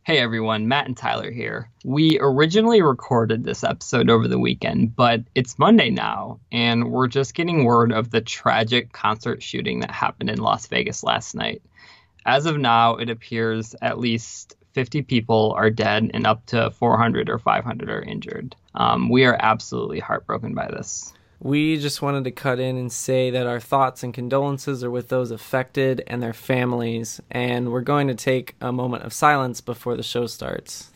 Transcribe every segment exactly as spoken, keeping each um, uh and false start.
Hey everyone, Matt and Tyler here. We originally recorded this episode over the weekend, but it's Monday now, and we're just getting word of the tragic concert shooting that happened in Las Vegas last night. As of now, it appears at least fifty people are dead and up to four hundred or five hundred are injured. Um, we are absolutely heartbroken by this. We just wanted to cut in and say that our thoughts and condolences are with those affected and their families, and we're going to take a moment of silence before the show starts.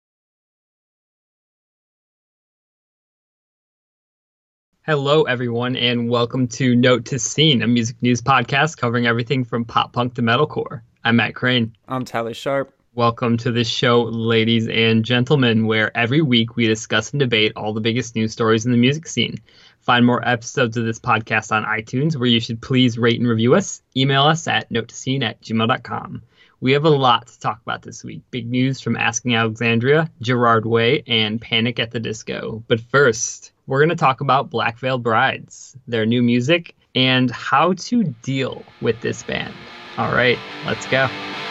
Hello, everyone, and welcome to Note to Scene, a music news podcast covering everything from pop punk to metalcore. I'm Matt Crane. I'm Tyler Sharp. Welcome to the show, ladies and gentlemen, where every week we discuss and debate all the biggest news stories in the music scene. Find more episodes of this podcast on iTunes, where you should please rate and review us. Email us at note to scene at gmail dot com. We have a lot to talk about this week. Big news from Asking Alexandria, Gerard Way, and Panic at the Disco. But first, we're going to talk about Black Veil Brides, their new music, and how to deal with this band. All right, let's go.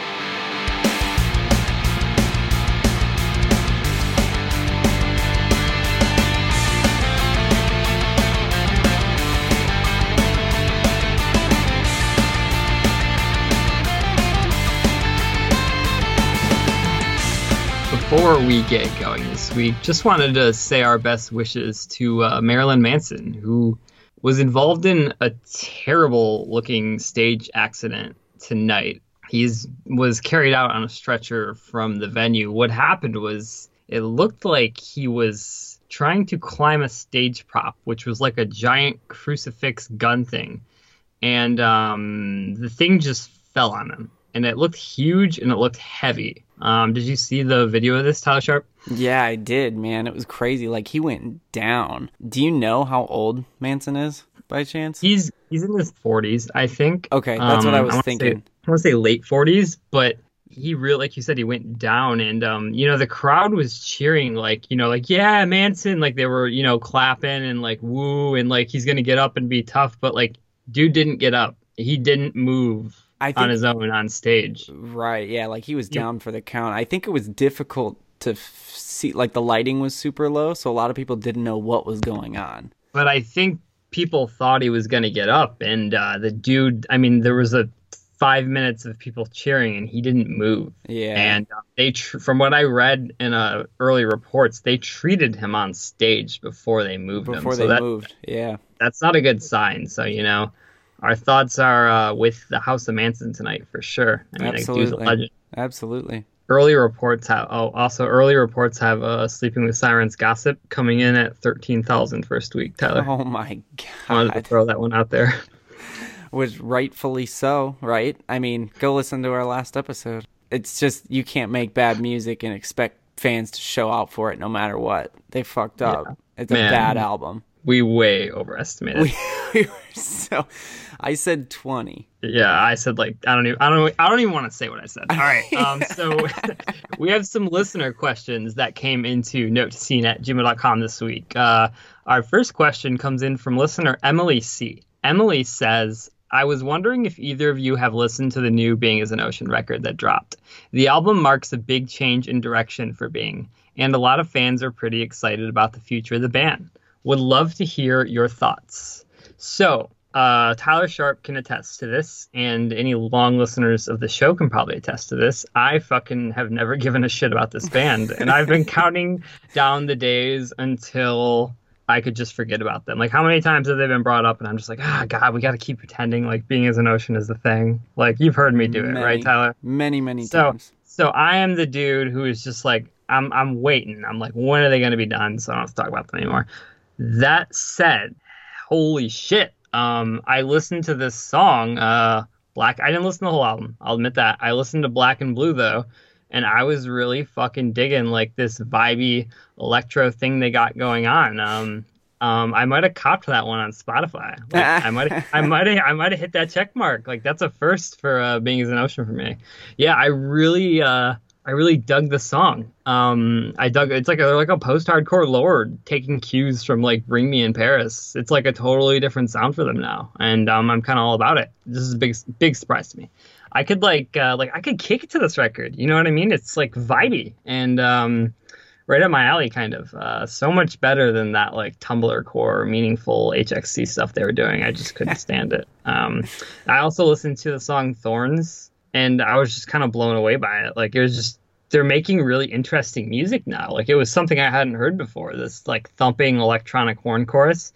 Before we get going this week, just wanted to say our best wishes to uh, Marilyn Manson, who was involved in a terrible looking stage accident tonight. He's was carried out on a stretcher from the venue. What happened was it looked like he was trying to climb a stage prop, which was like a giant crucifix gun thing. And um, the thing just fell on him. And it looked huge and it looked heavy. Um, did you see the video of this, Tyler Sharp? Yeah, I did, man. It was crazy. Like, he went down. Do you know how old Manson is, by chance? He's he's in his forties, I think. Okay, that's um, what I was I thinking. Say, I want to say late forties, but he really, like you said, he went down. And, um, you know, the crowd was cheering, like, you know, like, yeah, Manson. Like, they were, you know, clapping and, like, woo. And, like, he's going to get up and be tough. But, like, dude didn't get up. He didn't move. I think, on his own on stage. Right, yeah, like he was down yeah. for the count. I think it was difficult to f- see, like the lighting was super low, so a lot of people didn't know what was going on. But I think people thought he was going to get up, and uh, the dude, I mean, there was a five minutes of people cheering, and he didn't move. Yeah. And uh, they, tr- from what I read in uh, early reports, they treated him on stage before they moved before him. Before so they that, moved, yeah. That's not a good sign, so, you know. Our thoughts are uh, with the House of Manson tonight for sure. I mean, Absolutely. Like, dude's a legend. Absolutely. Early reports have oh, also early reports have uh, Sleeping with Sirens Gossip coming in at thirteen thousand first week. Tyler. Oh my god! I wanted to throw that one out there. Which rightfully so, right? I mean, go listen to our last episode. It's just you can't make bad music and expect fans to show out for it no matter what. They fucked up. Yeah. It's a Man. bad album. We way overestimated. We, we were so. I said twenty. Yeah, I said like I don't even I don't I don't even want to say what I said. All right. Um. So we have some listener questions that came into note to scene at gmail dot com this week. Uh, our first question comes in from listener Emily C. Emily says, I was wondering if either of you have listened to the new Being is an Ocean record that dropped. The album marks a big change in direction for Being, and a lot of fans are pretty excited about the future of the band. Would love to hear your thoughts. So, uh, Tyler Sharp can attest to this, and any long listeners of the show can probably attest to this. I fucking have never given a shit about this band, and I've been counting down the days until I could just forget about them. Like, how many times have they been brought up, and I'm just like, ah, oh, God, we got to keep pretending like Being is an Ocean is the thing. Like, you've heard me do many, it, right, Tyler? Many, many so, times. So I am the dude who is just like, I'm, I'm waiting. I'm like, when are they going to be done? So I don't have to talk about them anymore. That said, holy shit. Um, I listened to this song, uh, Black. I didn't listen to the whole album. I'll admit that. I listened to Black and Blue, though, and I was really fucking digging like this vibey electro thing they got going on. Um, um, I might have copped that one on Spotify. Like, I might, I might have, I might have hit that check mark. Like, that's a first for uh, Being is an Ocean for me. Yeah, I really, uh, I really dug the song. Um, I dug it's like a like a post-hardcore lord taking cues from like Bring Me in Paris. It's like a totally different sound for them now, and um, I'm kind of all about it. This is a big big surprise to me. I could like uh, like I could kick it to this record. You know what I mean? It's like vibey and um, right up my alley, kind of. Uh, so much better than that like Tumblr core meaningful H X C stuff they were doing. I just couldn't stand it. Um, I also listened to the song Thorns, and I was just kind of blown away by it. Like it was just they're making really interesting music now. Like it was something I hadn't heard before. This like thumping electronic horn chorus.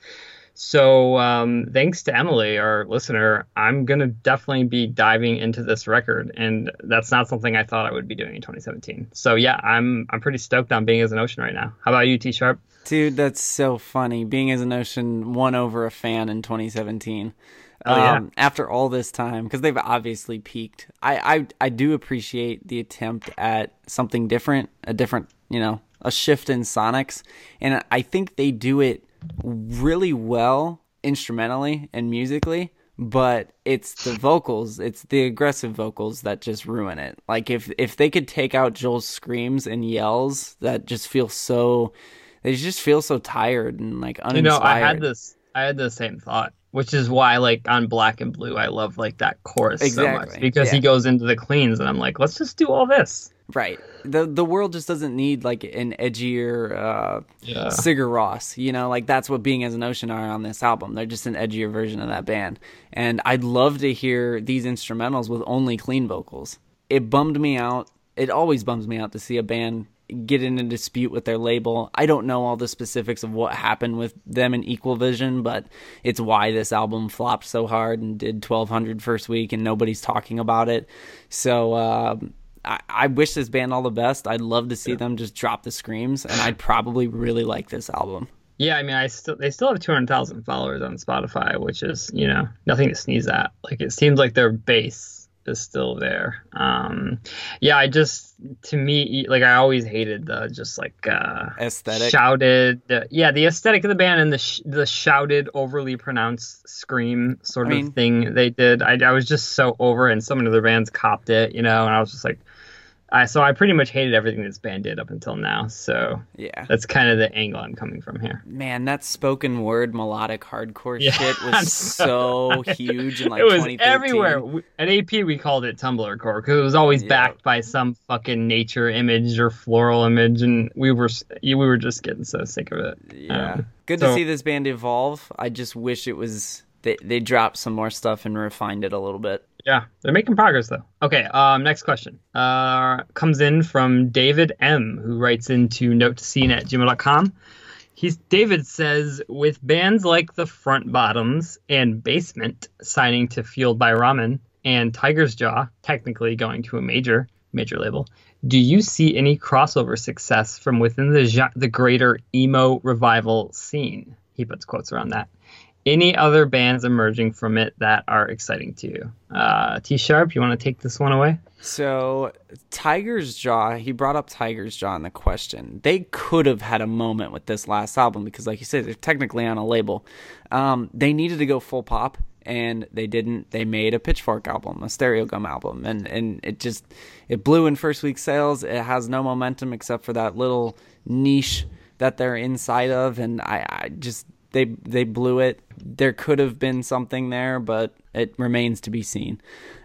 So um, thanks to Emily, our listener, I'm going to definitely be diving into this record. And that's not something I thought I would be doing in twenty seventeen. So yeah, I'm I'm pretty stoked on Being as an Ocean right now. How about you, T Sharp? Dude, that's so funny. Being as an Ocean won over a fan in twenty seventeen. Oh, yeah. Um, after all this time, because they've obviously peaked. I, I, I do appreciate the attempt at something different, a different, you know, a shift in sonics. And I think they do it really well instrumentally and musically, but it's the vocals, it's the aggressive vocals that just ruin it. Like if if they could take out Joel's screams and yells that just feel so, they just feel so tired and like uninspired. You know, I had this, I had the same thought, which is why like on Black and Blue, I love like that chorus exactly. so much because yeah. he goes into the cleans and I'm like, let's just do all this. Right. The the world just doesn't need like an edgier uh, yeah. Sigur Rós, you know, like that's what Being as an Ocean are on this album. They're just an edgier version of that band. And I'd love to hear these instrumentals with only clean vocals. It bummed me out. It always bums me out to see a band get in a dispute with their label. I don't know all the specifics of what happened with them in Equal Vision, but it's why this album flopped so hard and did twelve hundred first week and nobody's talking about it. So, uh, I, I wish this band all the best. I'd love to see yeah. them just drop the screams, and I'd probably really like this album. Yeah, I mean, I still they still have two hundred thousand followers on Spotify, which is, you know, nothing to sneeze at. Like, it seems like their base is still there. Um, yeah, I just, to me, like, I always hated the just, like, uh, aesthetic. Shouted, uh, yeah, the aesthetic of the band and the sh- the shouted, overly pronounced scream sort I of mean, thing they did. I, I was just so over it, and so many other bands copped it, you know, and I was just like, I, so I pretty much hated everything this band did up until now. So yeah, that's kind of the angle I'm coming from here. Man, that spoken word melodic hardcore yeah. shit was so huge in like it was twenty thirteen. Everywhere. We, at A P, we called it Tumblr core because it was always yeah. backed by some fucking nature image or floral image, and we were we were just getting so sick of it. Yeah, um, good so, to see this band evolve. I just wish it was they they dropped some more stuff and refined it a little bit. Yeah, they're making progress, though. Okay, um, next question uh, comes in from David M., who writes into note to scene at gmail dot com. He's, David says, with bands like the Front Bottoms and Basement signing to Fueled by Ramen and Tiger's Jaw technically going to a major, major label, do you see any crossover success from within the the greater emo revival scene? He puts quotes around that. Any other bands emerging from it that are exciting to you? Uh, T-Sharp, you want to take this one away? So, Tiger's Jaw, he brought up Tiger's Jaw in the question. They could have had a moment with this last album because, like you said, they're technically on a label. Um, they needed to go full pop, and they didn't. They made a Pitchfork album, a Stereo Gum album, and, and it just it blew in first week sales. It has no momentum except for that little niche that they're inside of, and I, I just... They they blew it. There could have been something there, but it remains to be seen.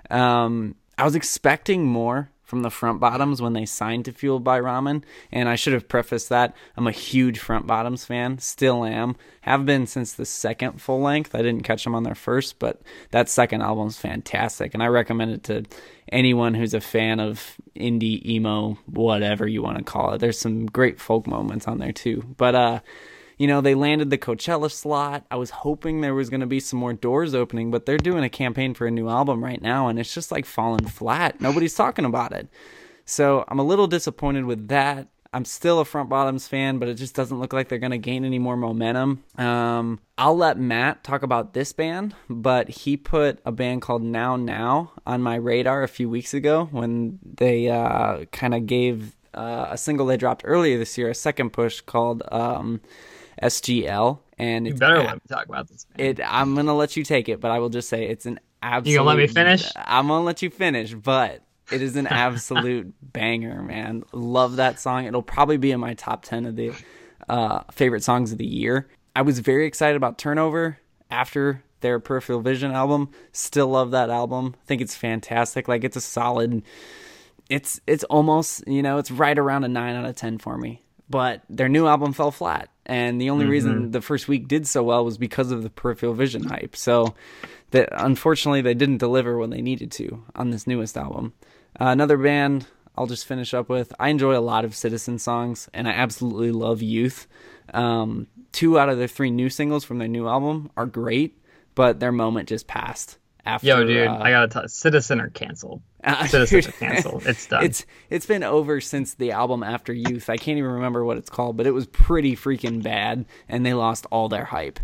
Um, I was expecting more from the Front Bottoms when they signed to Fueled by Ramen, and I should have prefaced that. I'm a huge Front Bottoms fan, still am. Have been since the second full length. I didn't catch them on their first, but that second album's fantastic, and I recommend it to anyone who's a fan of indie, emo, whatever you want to call it. There's some great folk moments on there too. But, uh, you know, they landed the Coachella slot. I was hoping there was going to be some more doors opening, but they're doing a campaign for a new album right now, and it's just like falling flat. Nobody's talking about it. So I'm a little disappointed with that. I'm still a Front Bottoms fan, but it just doesn't look like they're going to gain any more momentum. Um, I'll let Matt talk about this band, but he put a band called Now Now on my radar a few weeks ago when they uh, kind of gave uh, a single they dropped earlier this year, a second push called... Um, S G L, and you it's better a- let me talk about this. Man. It. I'm gonna let you take it, but I will just say it's an absolute. You gonna let me finish? I'm gonna let you finish, but it is an absolute banger, man. Love that song. It'll probably be in my top ten of the uh, favorite songs of the year. I was very excited about Turnover after their Peripheral Vision album. Still love that album. I think it's fantastic. Like, it's a solid, it's it's almost, you know, it's right around a nine out of ten for me. But their new album fell flat. And the only mm-hmm. reason the first week did so well was because of the Peripheral Vision hype. So, that unfortunately, they didn't deliver when they needed to on this newest album. Uh, another band I'll just finish up with. I enjoy a lot of Citizen songs, and I absolutely love Youth. Um, two out of their three new singles from their new album are great, but their moment just passed. After, Yo, dude, uh, I gotta tell Citizen are canceled. Uh, Citizen are canceled. It's done. It's it's been over since the album After Youth. I can't even remember what it's called, but it was pretty freaking bad, and they lost all their hype.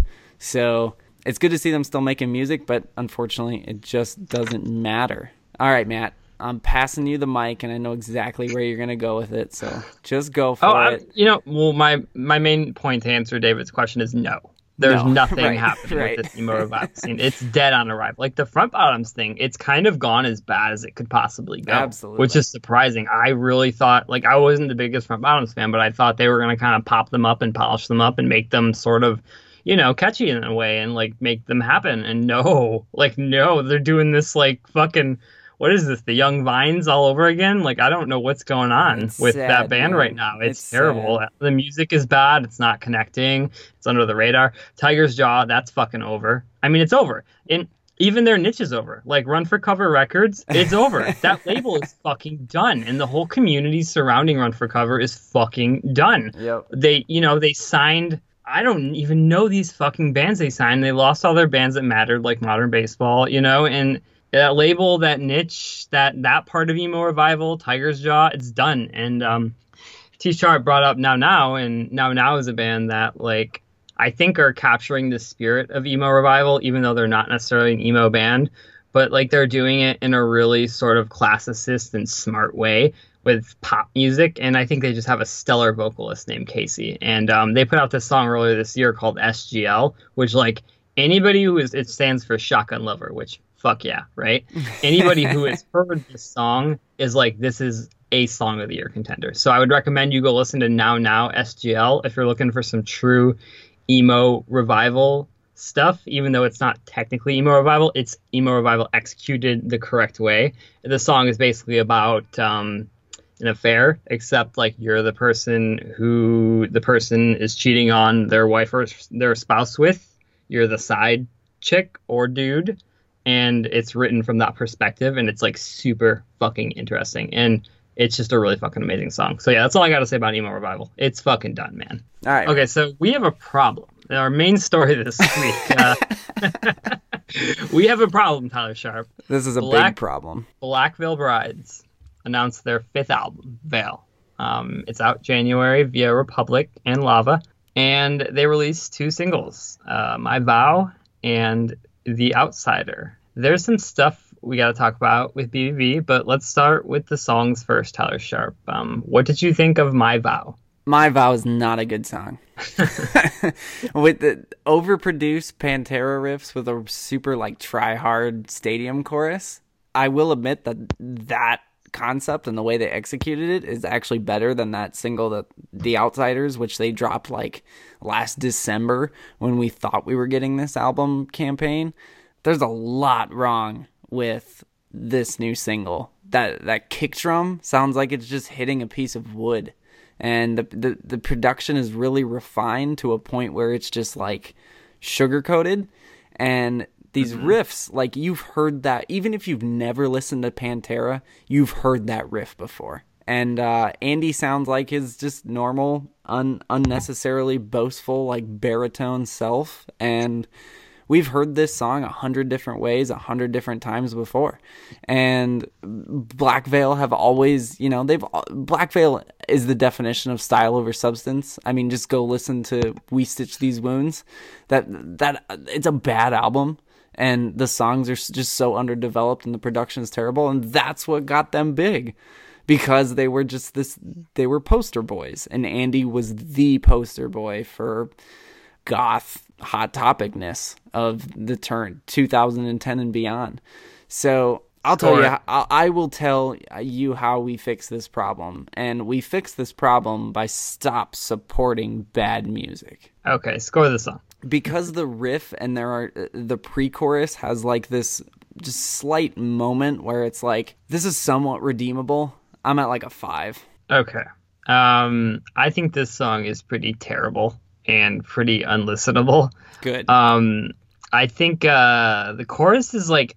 So it's good to see them still making music, but unfortunately, it just doesn't matter. All right, Matt, I'm passing you the mic, and I know exactly where you're gonna go with it. So just go for oh, it. I, you know, well, my my main point to answer David's question is no. There's no, nothing right, happening right. with this emo revival scene. It's dead on arrival. Like the Front Bottoms thing, it's kind of gone as bad as it could possibly go. Absolutely. Which is surprising. I really thought, like, I wasn't the biggest Front Bottoms fan, but I thought they were going to kind of pop them up and polish them up and make them sort of, you know, catchy in a way and, like, make them happen. And no, like, no, they're doing this, like, fucking... What is this? The Young Vines all over again? Like, I don't know what's going on it's with sad, that band man. right now. It's, it's terrible. Sad. The music is bad. It's not connecting. It's under the radar. Tiger's Jaw, that's fucking over. I mean, it's over. And even their niche is over. Like, Run for Cover Records, it's over. That label is fucking done. And the whole community surrounding Run for Cover is fucking done. Yep. They, you know, they signed... I don't even know these fucking bands they signed. They lost all their bands that mattered, like Modern Baseball, you know, and... That label, that niche, that that part of emo revival, Tiger's Jaw, it's done. And um, T-Sharp brought up Now Now, and Now Now is a band that, like, I think are capturing the spirit of emo revival, even though they're not necessarily an emo band. But, like, they're doing it in a really sort of classicist and smart way with pop music. And I think they just have a stellar vocalist named Casey. And um, they put out this song earlier this year called S G L, which, like, anybody who is, it stands for Shotgun Lover, which... Fuck yeah, right? Anybody who has heard this song is like, this is a Song of the Year contender. So I would recommend you go listen to Now Now S G L if you're looking for some true emo revival stuff, even though it's not technically emo revival. It's emo revival executed the correct way. The song is basically about um, an affair, except like you're the person who the person is cheating on their wife or their spouse with. You're the side chick or dude. And it's written from that perspective, and it's like super fucking interesting. And it's just a really fucking amazing song. So yeah, that's all I got to say about emo revival. It's fucking done, man. All right. Okay, so we have a problem. Our main story this week. Uh, we have a problem, Tyler Sharp. This is a Black, big problem. Black Veil Brides announced their fifth album, Veil. Um, it's out January via Republic and Lava. And they released two singles, uh, My Vow and The Outsider. There's some stuff we got to talk about with B B B, but let's start with the songs first, Tyler Sharp. Um, what did you think of My Vow? My Vow is not a good song. With the overproduced Pantera riffs with a super like try-hard stadium chorus, I will admit that that concept and the way they executed it is actually better than that single, that The Outsiders, which they dropped like last December when we thought we were getting this album campaign. There's a lot wrong with this new single. That that kick drum sounds like it's just hitting a piece of wood. And the, the, the production is really refined to a point where it's just like sugar-coated. And these mm-hmm. riffs, like you've heard that, even if you've never listened to Pantera, you've heard that riff before. And uh, Andy sounds like his just normal, un- unnecessarily boastful, like baritone self. And we've heard this song a hundred different ways, a hundred different times before. And Black Veil have always, you know, they've Black Veil is the definition of style over substance. I mean, just go listen to We Stitch These Wounds. That that it's a bad album, and the songs are just so underdeveloped, and the production is terrible, and that's what got them big. Because they were just this, they were poster boys, and Andy was the poster boy for goth hot topicness of the turn two thousand ten and beyond. So I'll tell Score. you, I, I will tell you how we fix this problem, and we fix this problem by stop supporting bad music. Okay, score the song. because the riff and there are the pre-chorus has like this just slight moment where it's like this is somewhat redeemable. I'm at like a five. Okay. Um, I think this song is pretty terrible and pretty unlistenable. Good. Um, I think uh, the chorus is like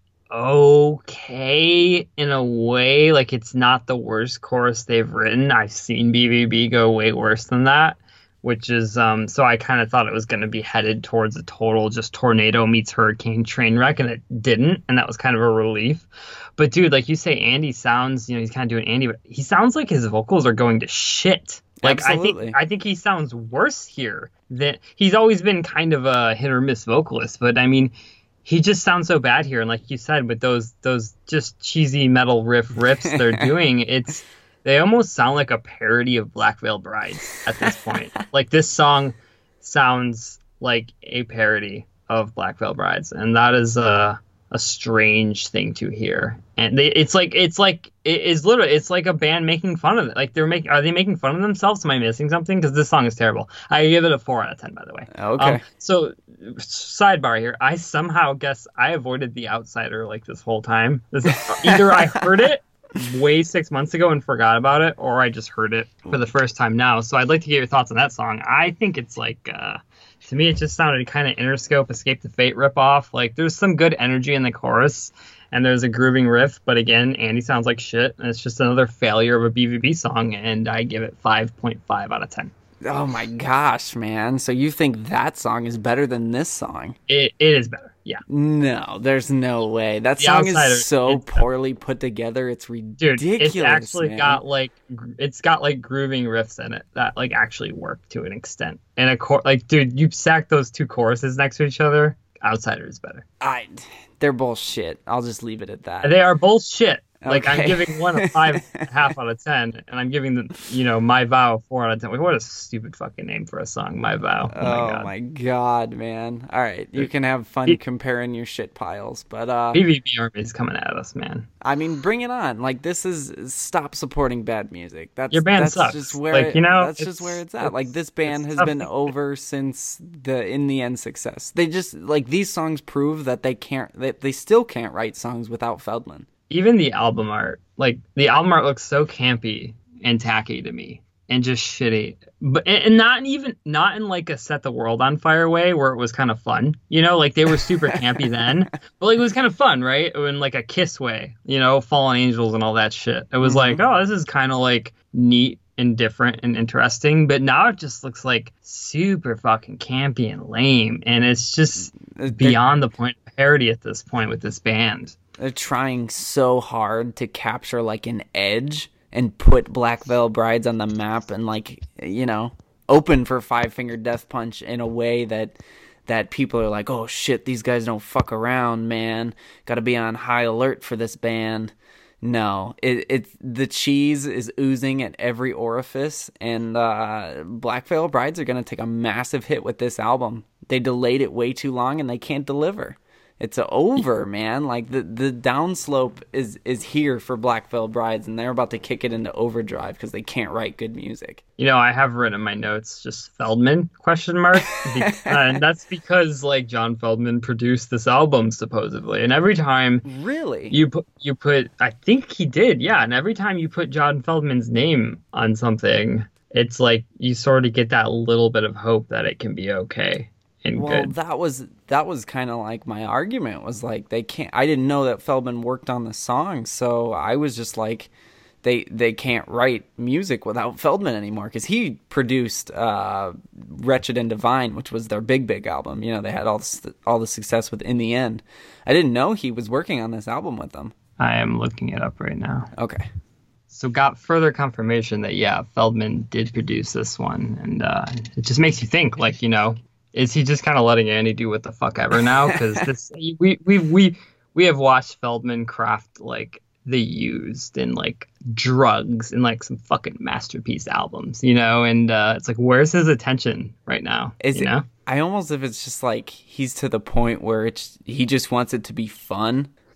okay in a way. Like it's not the worst chorus they've written. I've seen B B B go way worse than that, which is um. So I kind of thought it was going to be headed towards a total just tornado meets hurricane train wreck, and it didn't, and that was kind of a relief. But dude, like you say, Andy sounds, you know, he's kind of doing Andy, but he sounds like his vocals are going to shit. Like Absolutely. I think I think he sounds worse here than he's always been kind of a hit or miss vocalist, but I mean, he just sounds so bad here. And like you said, with those those just cheesy metal riff riffs they're doing, it's they almost sound like a parody of Black Veil Brides at this point. Like this song sounds like a parody of Black Veil Brides, and that is uh a strange thing to hear. And they, it's like it's like it is literally it's like a band making fun of it. Like they're making are they making fun of themselves? Am I missing something? Because this song is terrible. I give it a four out of ten, by the way. Okay. Um, so sidebar here, I somehow guess I avoided The Outsider like this whole time. This, either I heard it way six months ago and forgot about it, or I just heard it for the first time now. So I'd like to get your thoughts on that song. I think it's like uh to me, it just sounded kind of Interscope, Escape the Fate ripoff. Like, there's some good energy in the chorus, and there's a grooving riff. But again, Andy sounds like shit, and it's just another failure of a B V B song, and I give it five point five out of ten. Oh my gosh, man. So you think that song is better than this song? It It is better, yeah. No, there's no way. That The song Outsider, is so it's- poorly put together. It's ridiculous. Dude, it's actually man. got, like, gr- it's got, like, grooving riffs in it that, like, actually work to an extent. And, a cor- like, dude, you stack those two choruses next to each other, Outsider is better. I, they're bullshit. I'll just leave it at that. They are bullshit. Like, Okay. I'm giving one a five and a half out of ten, and I'm giving the, you know, My Vow a four out of ten. Like, what a stupid fucking name for a song, My Vow. Oh, Oh, my God. my god, man. All right, you can have fun He- comparing your shit piles, but uh B V B Army is coming at us, man. I mean, bring it on. Like, this is stop supporting bad music. That's Your band that's sucks. just where Like, it- you know, that's just it's- where it's at. it's- Like, this band it's has tough been to- over since the In the End success. They just like these songs prove that they can't that they still can't write songs without Feldman. Even the album art, like, the album art looks so campy and tacky to me, and just shitty. But and and not even not in like a Set the World on Fire way where it was kind of fun, you know, like they were super campy then, but like it was kind of fun, right? In like a Kiss way, you know, Fallen Angels and all that shit. It was like, oh, this is kind of like neat and different and interesting, but now it just looks like super fucking campy and lame, and it's just They're- beyond the point of parody at this point with this band. They're trying so hard to capture like an edge and put Black Veil Brides on the map and like, you know, open for Five Finger Death Punch in a way that that people are like, oh shit, these guys don't fuck around, man. Got to be on high alert for this band. No, it it the cheese is oozing at every orifice, and uh, Black Veil Brides are gonna take a massive hit with this album. They delayed it way too long, and they can't deliver. It's over, man. Like the the downslope is is here for Black Veil Brides, and they're about to kick it into overdrive because they can't write good music. You know, I have written in my notes just Feldman question mark, Be- uh, and that's because like John Feldman produced this album supposedly, and every time Really? you put you put, I think he did, yeah, and every time you put John Feldman's name on something, it's like you sort of get that little bit of hope that it can be okay and Well, good. that was that was kind of like my argument was like they can't. I didn't know that Feldman worked on the song, so I was just like, they they can't write music without Feldman anymore because he produced uh, "Wretched and Divine," which was their big big album. You know, they had all the, all the success with "In the End." I didn't know he was working on this album with them. I am looking it up right now. Okay. So got further confirmation that yeah, Feldman did produce this one, and uh, it just makes you think, like, you know, is he just kind of letting Andy do what the fuck ever now? Because this we we we we have watched Feldman craft like The Used and like Drugs and like some fucking masterpiece albums, you know, and uh, it's like, where's his attention right now? Is you it, know? I almost if it's just like he's to the point where it's he just wants it to be fun.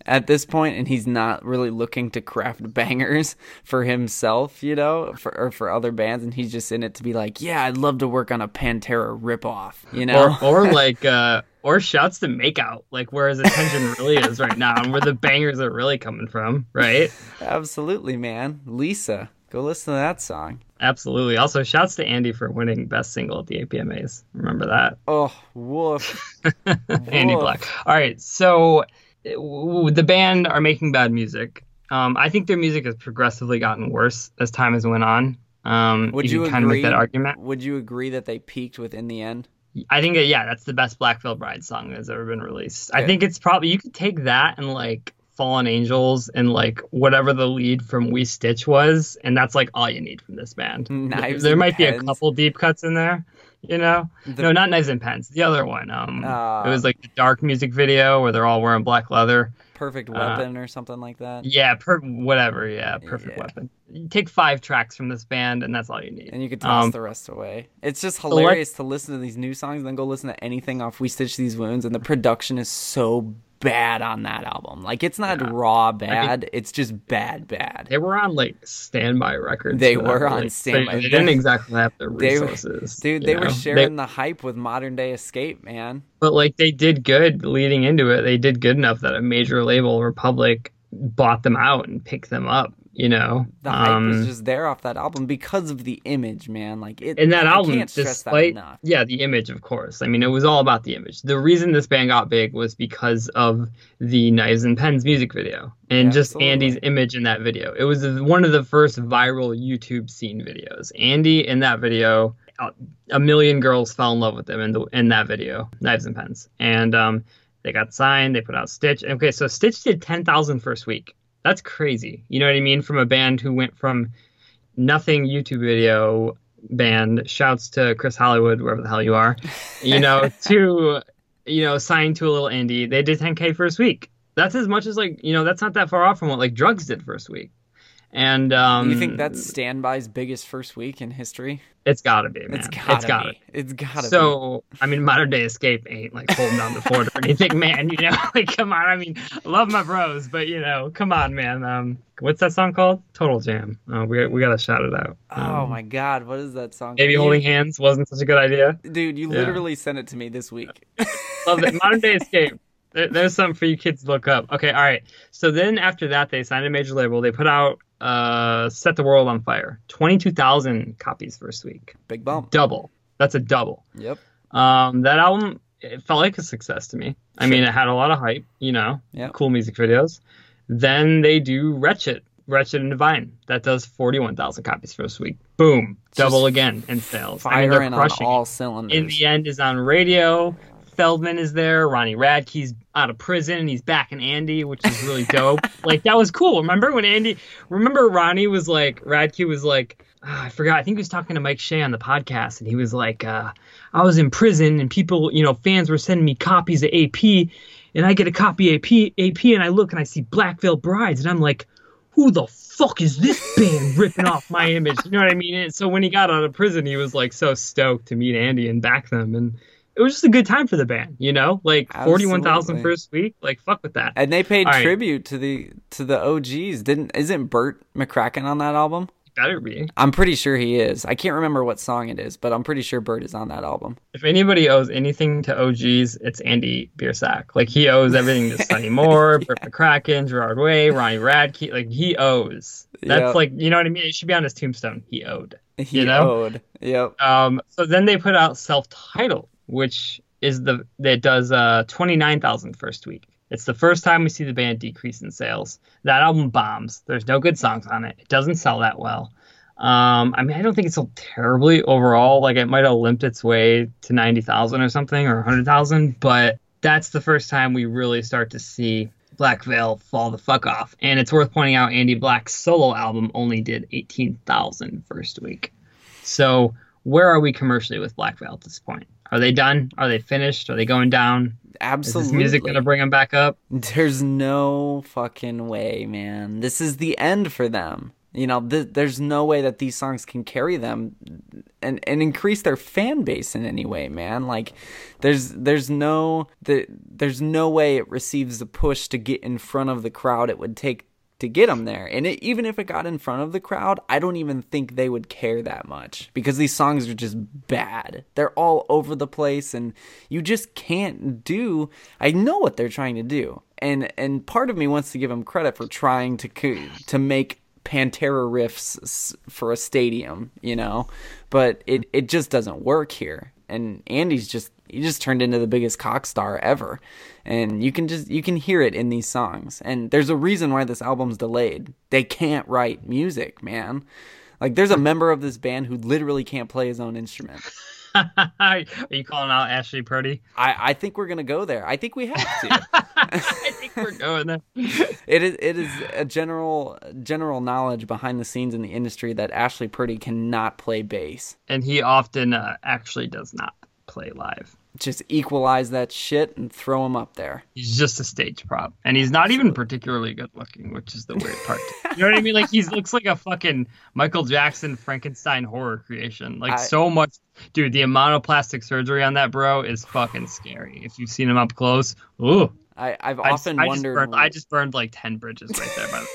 at this point, and he's not really looking to craft bangers for himself, you know, for or for other bands, and he's just in it to be like, yeah, I'd love to work on a Pantera ripoff, you know, or, or like, uh, or shouts to Makeout, like where his attention really is right now, and where the bangers are really coming from, right? Absolutely, man. Lisa, go listen to that song. Absolutely. Also, shouts to Andy for winning best single at the A P M As. Remember that? Oh, woof. Andy Woof. Black. All right, so w- the band are making bad music. Um, I think their music has progressively gotten worse as time has went on. Um, Would you you can kind of agree? make that argument. Would you agree that they peaked with In the End? I think, that, yeah, that's the best Black Veil Bride song that's ever been released. I Okay. think it's probably, you could take that and like Fallen Angels and like whatever the lead from We Stitch was, and that's like all you need from this band. Knives there and might be a Pens. couple deep cuts in there, you know? The- No, not Knives and Pens. The other one. Um, Uh, it was like the dark music video where they're all wearing black leather. Perfect Uh, Weapon or something like that. Yeah, per whatever. Yeah, Perfect Yeah. Weapon. You take five tracks from this band, and that's all you need. And you could toss Um, the rest away. It's just let- hilarious to listen to these new songs and then go listen to anything off We Stitch These Wounds, and the production is so bad on that album. Like, it's not Yeah. raw bad, it's just bad bad. They were on like standby records. They for that were on release. standby. They, they didn't exactly have the They were- resources. Dude, you they know? were They- sharing the hype with Modern Day Escape, man. but like they did good leading into it. They did good enough that a major label, Republic, bought them out and picked them up. You know, The hype Um, was just there off that album because of the image, man. Like it, and that I album, can't stress that despite enough. yeah, the image, of course. I mean, it was all about the image. The reason this band got big was because of the Knives and Pens music video and Yeah, just absolutely. Andy's image in that video. It was one of the first viral YouTube scene videos. Andy in that video, a- a million girls fell in love with him in the in that video, Knives and Pens, and um, they got signed. They put out Stitch. Okay, so Stitch did ten thousand first week. That's crazy. You know what I mean? From a band who went from nothing YouTube video band, shouts to Chris Hollywood, wherever the hell you are, you know, to, you know, signed to a little indie. They did ten K first week. That's as much as like, you know, that's not that far off from what like Drugs did first week. And um, You think that's Standby's biggest first week in history? it's gotta be, man. It's gotta, gotta be. It's gotta be. So, I mean, Modern Day Escape ain't like holding down the fort or anything, man. You know, like, come on. I mean, I love my bros, but you know, come on, man. Um, what's that song called? Total Jam. Uh, we we gotta shout it out. Um, Oh my god, what is that song? Maybe You- Holding Hands wasn't such a good idea. Dude, you Yeah. literally sent it to me this week. Love it. Modern Day Escape. There, there's something for you kids to look up. Okay, all right. So then after that, they signed a major label. They put out uh, Set the World on Fire. twenty-two thousand copies first week. Big bump. Double. That's a double. Yep. Um, that album, it felt like a success to me. I Sure. mean, it had a lot of hype, you know, Yep. cool music videos. Then they do Wretched, Wretched and Divine. That does forty-one thousand copies first week. Boom. Double Just again in sales. I mean, they're Firing on crushing all it. cylinders. In the End is on radio. Feldman is there. Ronnie Radke's out of prison and he's back in Andy, which is really dope. Like, that was cool. Remember when Andy, remember Ronnie was like, Radke was like, ah, I forgot. I think he was talking to Mike Shea on the podcast and he was like, uh, I was in prison and people, you know, fans were sending me copies of A P and I get a copy of A P, A P and I look and I see Black Veil Brides and I'm like, who the fuck is this band ripping off my image? You know what I mean? And so when he got out of prison, he was like so stoked to meet Andy and back them. And it was just a good time for the band, you know, like forty-one thousand Absolutely. first week. Like, fuck with that. And they paid All right. tribute to the to the O Gs. Didn't isn't Burt McCracken on that album? Better be. I'm pretty sure he is. I can't remember what song it is, but I'm pretty sure Burt is on that album. If anybody owes anything to O Gs, it's Andy Biersack. Like, he owes everything to Sonny Moore, Burt McCracken, Gerard Way, Ronnie Radke. Like, he owes. That's Yep. like, you know what I mean? It should be on his tombstone. He owed. He You know? owed. Yep. Um, so then they put out Self-Titled, which is the that does uh twenty-nine thousand first week. It's the first time we see the band decrease in sales. That album bombs. There's no good songs on it. It doesn't sell that well. Um, I mean, I don't think it sold terribly overall. Like, it might have limped its way to ninety thousand or something, or one hundred thousand, but that's the first time we really start to see Black Veil fall the fuck off. And it's worth pointing out Andy Black's solo album only did eighteen thousand first week. So where are we commercially with Black Veil at this point? Are they done? Are they finished? Are they going down? Absolutely. Is this music going to bring them back up? There's no fucking way, man. This is the end for them. You know, th- there's no way that these songs can carry them and, and increase their fan base in any way, man. Like, there's there's no the, there's no way it receives the push to get in front of the crowd it would take to get them there. And it, even if it got in front of the crowd, I don't even think they would care that much because these songs are just bad. They're all over the place, and you just can't do. I know what they're trying to do, and and part of me wants to give them credit for trying to to make Pantera riffs for a stadium, you know, but it it just doesn't work here. And Andy's just he just turned into the biggest cock star ever, and you can just you can hear it in these songs. And there's a reason why this album's delayed. They can't write music, man. Like, there's a member of this band who literally can't play his own instrument. Are you calling out Ashley Purdy? I, I think we're gonna go there. I think we have to. I think we're going there. It is it is a general general knowledge behind the scenes in the industry that Ashley Purdy cannot play bass, and he often uh, actually does not play live. Just equalize that shit and throw him up there. He's just a stage prop, and he's not even particularly good looking, which is the weird part. You know what I mean? Like, he looks like a fucking Michael Jackson Frankenstein horror creation. Like, I, so much, dude. The amount of plastic surgery on that bro is fucking scary. If you've seen him up close, ooh. I, I've I often just, wondered. I just, burned, I just burned like ten bridges right there. By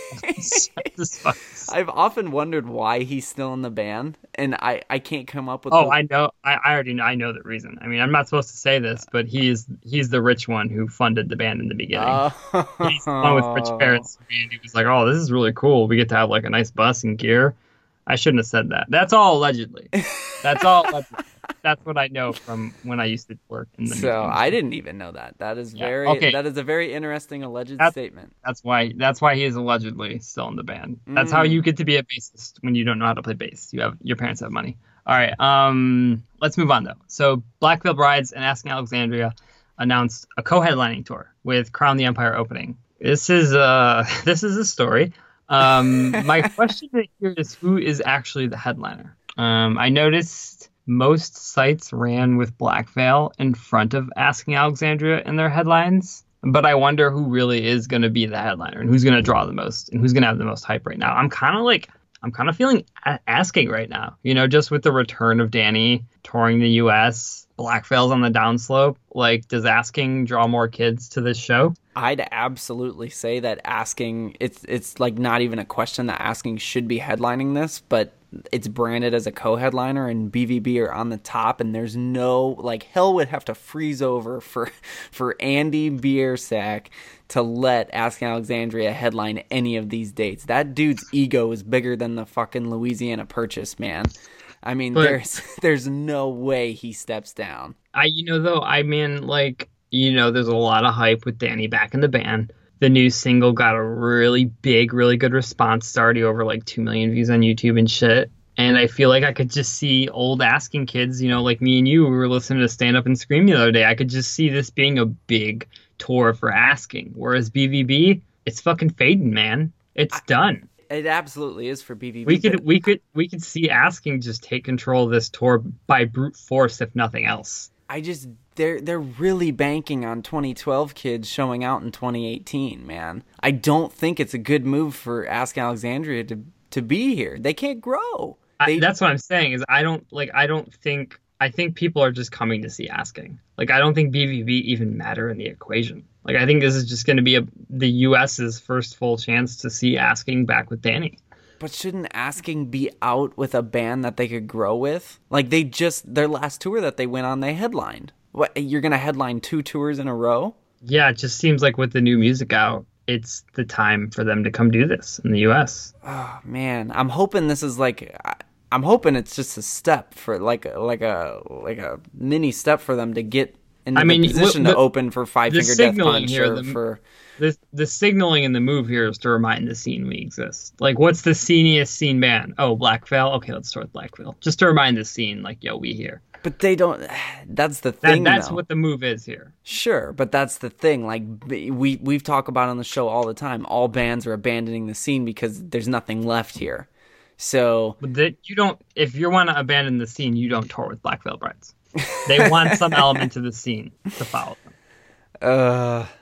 the way. I've often wondered why he's still in the band, and I, I can't come up with. Oh, the... I know. I, I already know. I know the reason. I mean, I'm not supposed to say this, but he's he's the rich one who funded the band in the beginning. Oh. He's the one with rich parents, and he was like, "Oh, this is really cool. We get to have like a nice bus and gear." I shouldn't have said that. That's all allegedly. That's all. Allegedly. That's what I know from when I used to work in the. So meetings. I didn't even know that. That is yeah. very. Okay. That is a very interesting alleged that's, statement. That's why. That's why he is allegedly still in the band. That's mm. how you get to be a bassist when you don't know how to play bass. You have your parents have money. All right. Um. Let's move on though. So Black Veil Brides and Asking Alexandria announced a co-headlining tour with Crown the Empire opening. This is uh. This is a story. Um. My question here is, who is actually the headliner? Um. I noticed. Most sites ran with Black Veil in front of Asking Alexandria in their headlines, but I wonder who really is going to be the headliner and who's going to draw the most and who's going to have the most hype right now. I'm kind of like, I'm kind of feeling a- Asking right now, you know, just with the return of Danny touring the U S, Black Veil's on the downslope. Like, does Asking draw more kids to this show? I'd absolutely say that Asking, it's it's like not even a question that Asking should be headlining this, but it's branded as a co-headliner and B V B are on the top, and there's no, like, hell would have to freeze over for for Andy Biersack to let Asking Alexandria headline any of these dates. That dude's ego is bigger than the fucking Louisiana Purchase, man. I mean, but, there's there's no way he steps down. I, you know, though, I mean, like, you know, there's a lot of hype with Danny back in the band. The new single got a really big, really good response. It's already over like two million views on YouTube and shit. And I feel like I could just see old Asking kids, you know, like me and you, we were listening to Stand Up and Scream the other day. I could just see this being a big tour for Asking. Whereas B V B, it's fucking fading, man. It's I, done. It absolutely is for B V B. We could, we could, we could see Asking just take control of this tour by brute force, if nothing else. I just they're they're really banking on twenty twelve kids showing out in twenty eighteen, man. I don't think it's a good move for Asking Alexandria to to be here. They can't grow. They, I, that's what I'm saying is I don't like I don't think I think people are just coming to see Asking. Like, I don't think B V B even matter in the equation. Like, I think this is just going to be a the US's first full chance to see Asking back with Danny. But shouldn't Asking be out with a band that they could grow with? Like, they just, their last tour that they went on, they headlined. What, you're going to headline two tours in a row? Yeah, it just seems like with the new music out, it's the time for them to come do this in the U S. Oh, man. I'm hoping this is like, I'm hoping it's just a step for, like, like a like a mini step for them to get in the I mean, position the, to open for Five Finger Death Punch here, or the, for... The, the signaling in the move here is to remind the scene we exist. Like, what's the sceniest scene band? Oh, Black Veil? Okay, let's start with Black Veil. Just to remind the scene, like, yo, we here. But they don't... That's the thing, that, That's though. what the move is here. Sure, but that's the thing. Like, we, we've talked about on the show all the time. All bands are abandoning the scene because there's nothing left here. So... But that you don't... If you want to abandon the scene, you don't tour with Black Veil Brides. They want some element to the scene to follow them. Uh,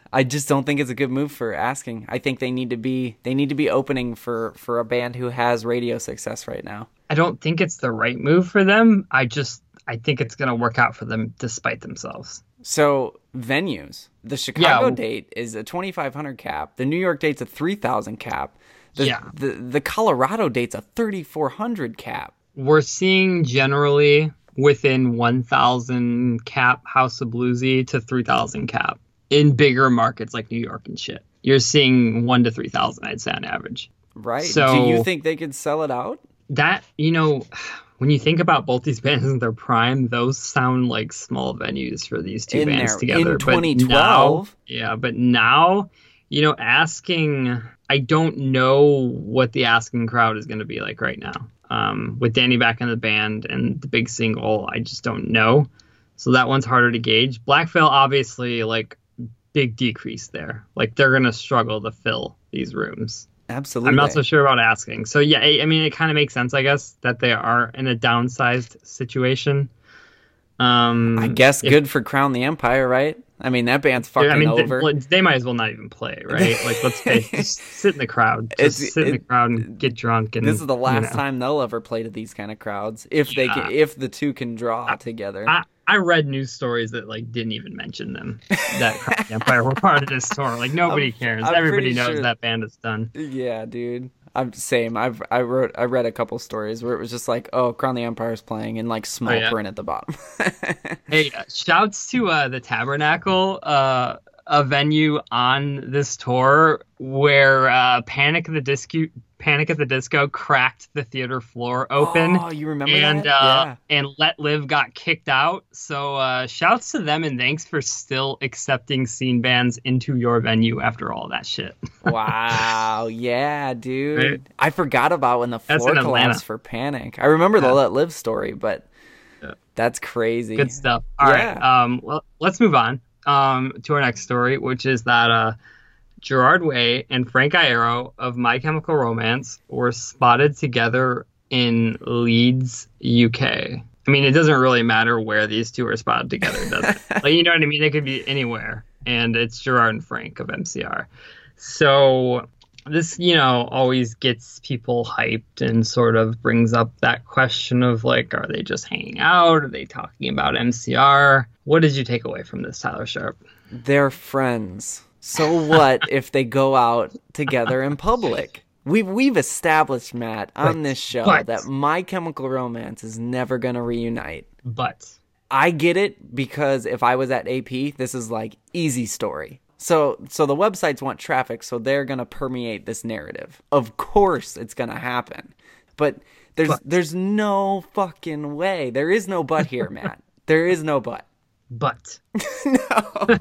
I just don't think it's a good move for Asking. I think they need to be they need to be opening for, for a band who has radio success right now. I don't think it's the right move for them. I just I think it's going to work out for them despite themselves. So venues, the Chicago Yeah. date is a twenty-five hundred cap. The New York date's a three thousand cap. The, Yeah. The the Colorado date's a thirty-four hundred cap. We're seeing generally within one thousand cap House of Bluesy to three thousand cap in bigger markets like New York and shit. You're seeing one to three thousand, I'd say, on average. Right. So do you think they could sell it out? That, you know, when you think about both these bands in their prime, those sound like small venues for these two In bands there- together. in But twenty now- twelve. yeah, but now, you know, Asking, I don't know what the Asking crowd is going to be like right now. Um, with Danny back in the band and the big single, I just don't know. So that one's harder to gauge. Black Veil, obviously, like, big decrease there. Like, they're going to struggle to fill these rooms. Absolutely. I'm not so sure about Asking. So, yeah, I, I mean, it kind of makes sense, I guess, that they are in a downsized situation. Um, I guess if- good for Crown the Empire, right? I mean, that band's fucking I mean, they, over. well, they might as well not even play, right? Like, let's say, just sit in the crowd. Just It's- sit in the it- crowd and get drunk. And This is the last you know. time they'll ever play to these kind of crowds, if they can, if the two can draw together. I, I read news stories that like didn't even mention them. That Crown the Empire were part of this tour. Like nobody I'm- cares. I'm Everybody pretty knows sure- that band is done. Yeah, dude. I'm same. I've I wrote I read a couple stories where it was just like, oh, Crown the Empire's playing in like small Oh, yeah. print at the bottom. Hey, uh, shouts to uh, the Tabernacle, uh, a venue on this tour where uh, Panic at the Disco, Panic at the Disco cracked the theater floor open. Oh, you remember and that? uh, Yeah. and Let Live got kicked out. So uh, shouts to them and thanks for still accepting scene bands into your venue after all that shit. Wow, yeah, dude. Right? I forgot about when the That's floor in Atlanta. collapsed for Panic. I remember the Yeah. Let Live story, but Yeah. that's crazy. Good stuff. All right. Yeah. Um, well, let's move on um, to our next story, which is that uh, Gerard Way and Frank Iero of My Chemical Romance were spotted together in Leeds, U K. I mean, it doesn't really matter where these two are spotted together, does it? Like, you know what I mean? They could be anywhere, and it's Gerard and Frank of M C R. So this, you know, always gets people hyped and sort of brings up that question of like, are they just hanging out? Are they talking about M C R? What did you take away from this, Tyler Sharp? They're friends. So what if they go out together in public? We've we've established, Matt, on But- this show but- that My Chemical Romance is never gonna reunite. But I get it because if I was at A P, this is like easy story. So so the websites want traffic, so they're gonna permeate this narrative. Of course it's gonna happen. But there's But. there's no fucking way. There is no but here, Matt. There is no but. but No.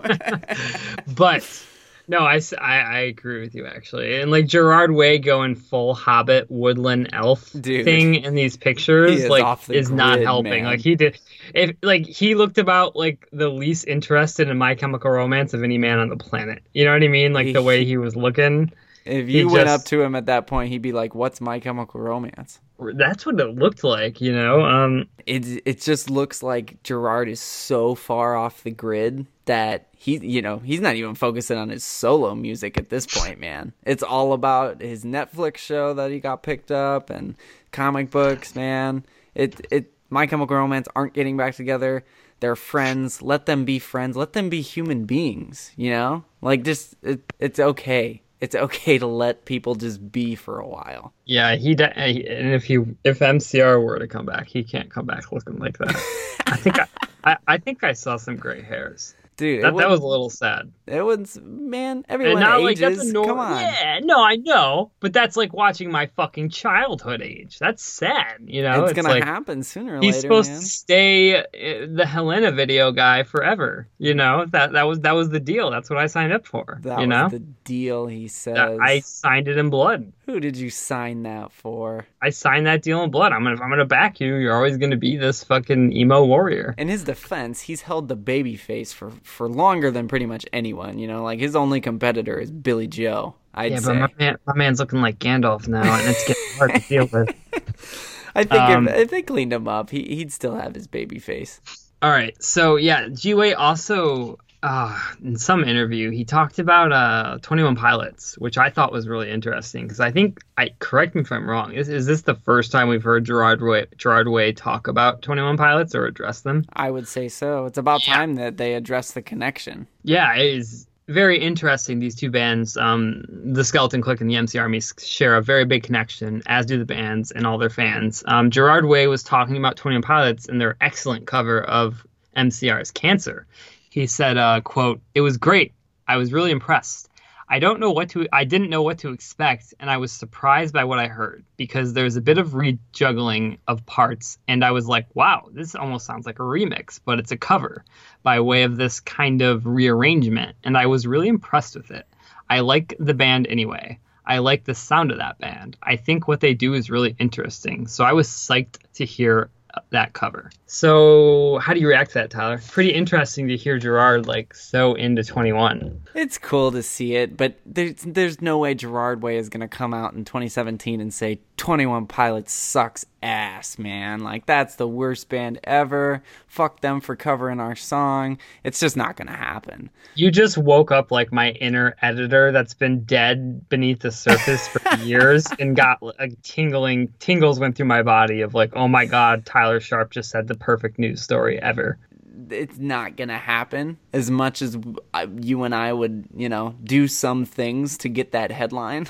but no, I, s- I- I agree with you actually. And like Gerard Way going full Hobbit woodland elf Dude. thing in these pictures He is like off the is not grid, helping. man. Like he did, if like he looked about like the least interested in My Chemical Romance of any man on the planet. You know what I mean? Like the way he was looking. If He you went just- up to him at that point, he'd be like, "What's My Chemical Romance?" That's what it looked like, you know. Um, It it just looks like Gerard is so far off the grid that he, you know, he's not even focusing on his solo music at this point, man. It's all about his Netflix show that he got picked up and comic books, man. It it My Chemical Romance aren't getting back together. They're friends. Let them be friends. Let them be human beings, you know? Like just it, it's okay. It's okay to let people just be for a while. yeah, he de- and if he if M C R were to come back, he can't come back looking like that. I think I, I, I think I saw some gray hairs. Dude, That, it that was was a little sad. it was man, And everyone not like ages. that's a nor- Come on. Yeah, no, I know, but that's like watching my fucking childhood age. That's sad, you know. It's, gonna like, happen sooner or He's later, supposed man. to stay uh, the Helena video guy forever. You know that that was that was the deal. That's what I signed up for. That you was know, the deal, he says. That- I signed it in blood. Who did you sign that for? I signed that deal in blood. I'm gonna if I'm gonna back you. You're always gonna be this fucking emo warrior. In his defense, he's held the baby face for, for longer than pretty much anyone. You know, like his only competitor is Billy Joe, I'd yeah, say. but my man, my man's looking like Gandalf now, and it's getting hard to deal with. I think um, if, if they cleaned him up, he, he'd still have his baby face. All right, so yeah, G-Way also uh, in some interview, he talked about uh, twenty one Pilots, which I thought was really interesting because I think, I correct me if I'm wrong, is, is this the first time we've heard Gerard Way, Gerard Way talk about twenty one Pilots or address them? I would say so. It's about Yeah. time that they address the connection. Yeah, it is very interesting. These two bands, um, the Skeleton Clique and the M C Army, share a very big connection, as do the bands and all their fans. Um, Gerard Way was talking about twenty one Pilots and their excellent cover of M C R's Cancer. He said, uh, quote, "It was great. I was really impressed. I don't know what to, I didn't know what to expect, and I was surprised by what I heard because there's a bit of rejuggling of parts, and I was like, wow, this almost sounds like a remix, but it's a cover by way of this kind of rearrangement, and I was really impressed with it. I like the band anyway. I like the sound of that band. I think what they do is really interesting, so I was psyched to hear that cover." So how do you react to that, Tyler? Pretty interesting to hear Gerard like so into twenty-one. It's cool to see it, but there's there's no way Gerard Way is gonna come out in twenty seventeen and say twenty one Pilots sucks ass, man. Like, that's the worst band ever. Fuck them for covering our song. It's just not gonna happen. You just woke up like my inner editor that's been dead beneath the surface for years and got a tingling tingles went through my body of like, oh my god, Tyler Sharp just said the perfect news story ever. It's not gonna happen as much as you and I would, you know, do some things to get that headline.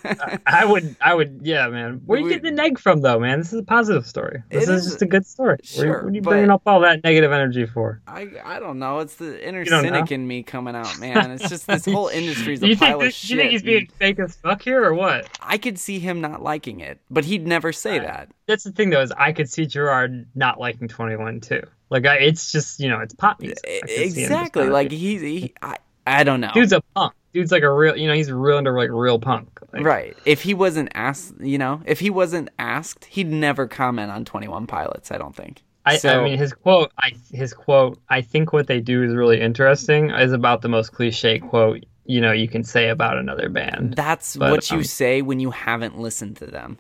I would, I would, yeah, man. Where are you getting the neg from, though, man? This is a positive story. This It is is- just a good story. Sure, what, what are you but- bringing up all that negative energy for? I I don't know. It's the inner You don't cynic know? in me coming out, man. It's just this whole industry's Do a you think pile of this, shit. do you think he's being fake as fuck here, or what? I could see him not liking it, but he'd never say that. That's the thing, though, is I could see Gerard not liking twenty-one too. Like, I, it's just, you know, it's pop music. I could see him just Exactly. kinda- Like he's he, I I don't know. dude's a punk. Dude's like a real, you know, he's real into like real punk. Like, Right. If he wasn't asked, you know, if he wasn't asked, he'd never comment on twenty one Pilots, I don't think. I, So- I mean, his quote, I his quote, I think what they do is really interesting, is about the most cliche quote, you know, you can say about another band. That's But, what you um, say when you haven't listened to them.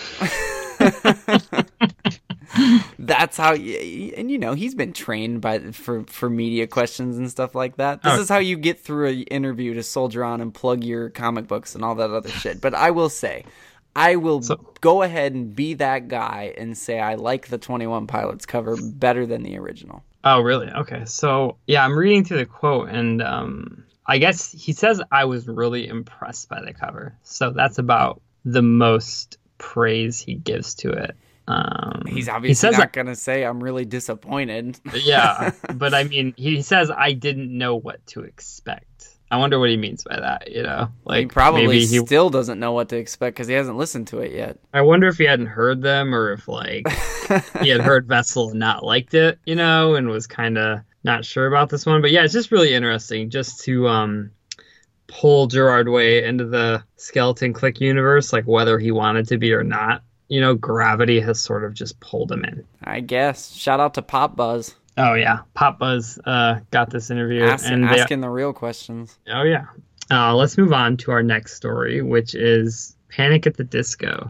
That's how, you, and you know, he's been trained by for for media questions and stuff like that. This Oh. is how you get through an interview to soldier on and plug your comic books and all that other shit. But I will say, I will So- go ahead and be that guy and say I like the twenty one Pilots cover better than the original. Oh, really? Okay. So, yeah, I'm reading through the quote, and um, I guess he says I was really impressed by the cover. So that's about the most praise he gives to it. Um, He's he obviously says not going to say I'm really disappointed. yeah, but I mean, he says I didn't know what to expect. I wonder what he means by that. You know, like he probably maybe he. still doesn't know what to expect because he hasn't listened to it yet. I wonder if he hadn't heard them, or if like he had heard Vessel and not liked it, you know, and was kind of not sure about this one. But yeah, it's just really interesting just to um pull Gerard Way into the Skeleton Clique universe, like whether he wanted to be or not. You know, gravity has sort of just pulled him in. I guess. Shout out to Pop Buzz. Oh yeah, Pop Buzz uh, got this interview, Ask, and they, asking the real questions. oh yeah. Uh, let's move on to our next story, which is Panic at the Disco.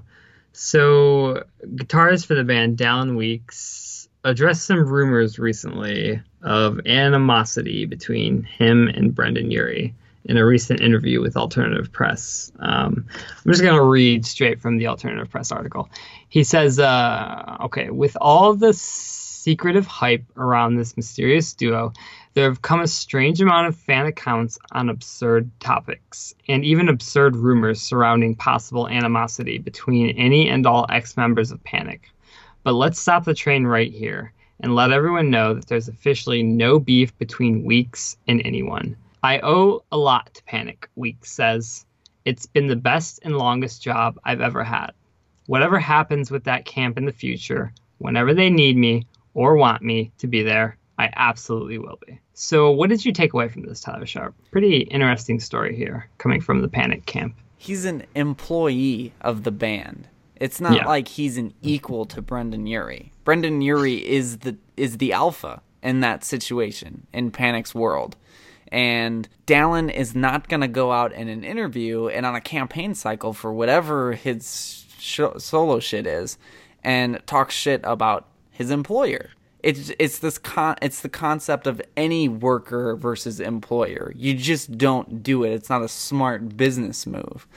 So, guitarist for the band, Dallin Weeks, addressed some rumors recently of animosity between him and Brendan Urie in a recent interview with Alternative Press. Um, I'm just going to read straight from the Alternative Press article. He says, uh, okay, with all the secretive hype around this mysterious duo, there have come a strange amount of fan accounts on absurd topics, and even absurd rumors surrounding possible animosity between any and all ex-members of Panic. But let's stop the train right here, and let everyone know that there's officially no beef between Weeks and anyone. I owe a lot to Panic, Weeks says. It's been the best and longest job I've ever had. Whatever happens with that camp in the future, whenever they need me or want me to be there, I absolutely will be. So what did you take away from this, Tyler Sharp? Pretty interesting story here, coming from the Panic camp. He's an employee of the band. It's not Yeah. like he's an equal to Brendan Urie. Brendan Urie is the is the alpha in that situation in Panic's world. And Dallin is not going to go out in an interview and on a campaign cycle for whatever his sh- solo shit is and talk shit about his employer. It's it's this con it's the concept of any worker versus employer. You just don't do it. It's not a smart business move.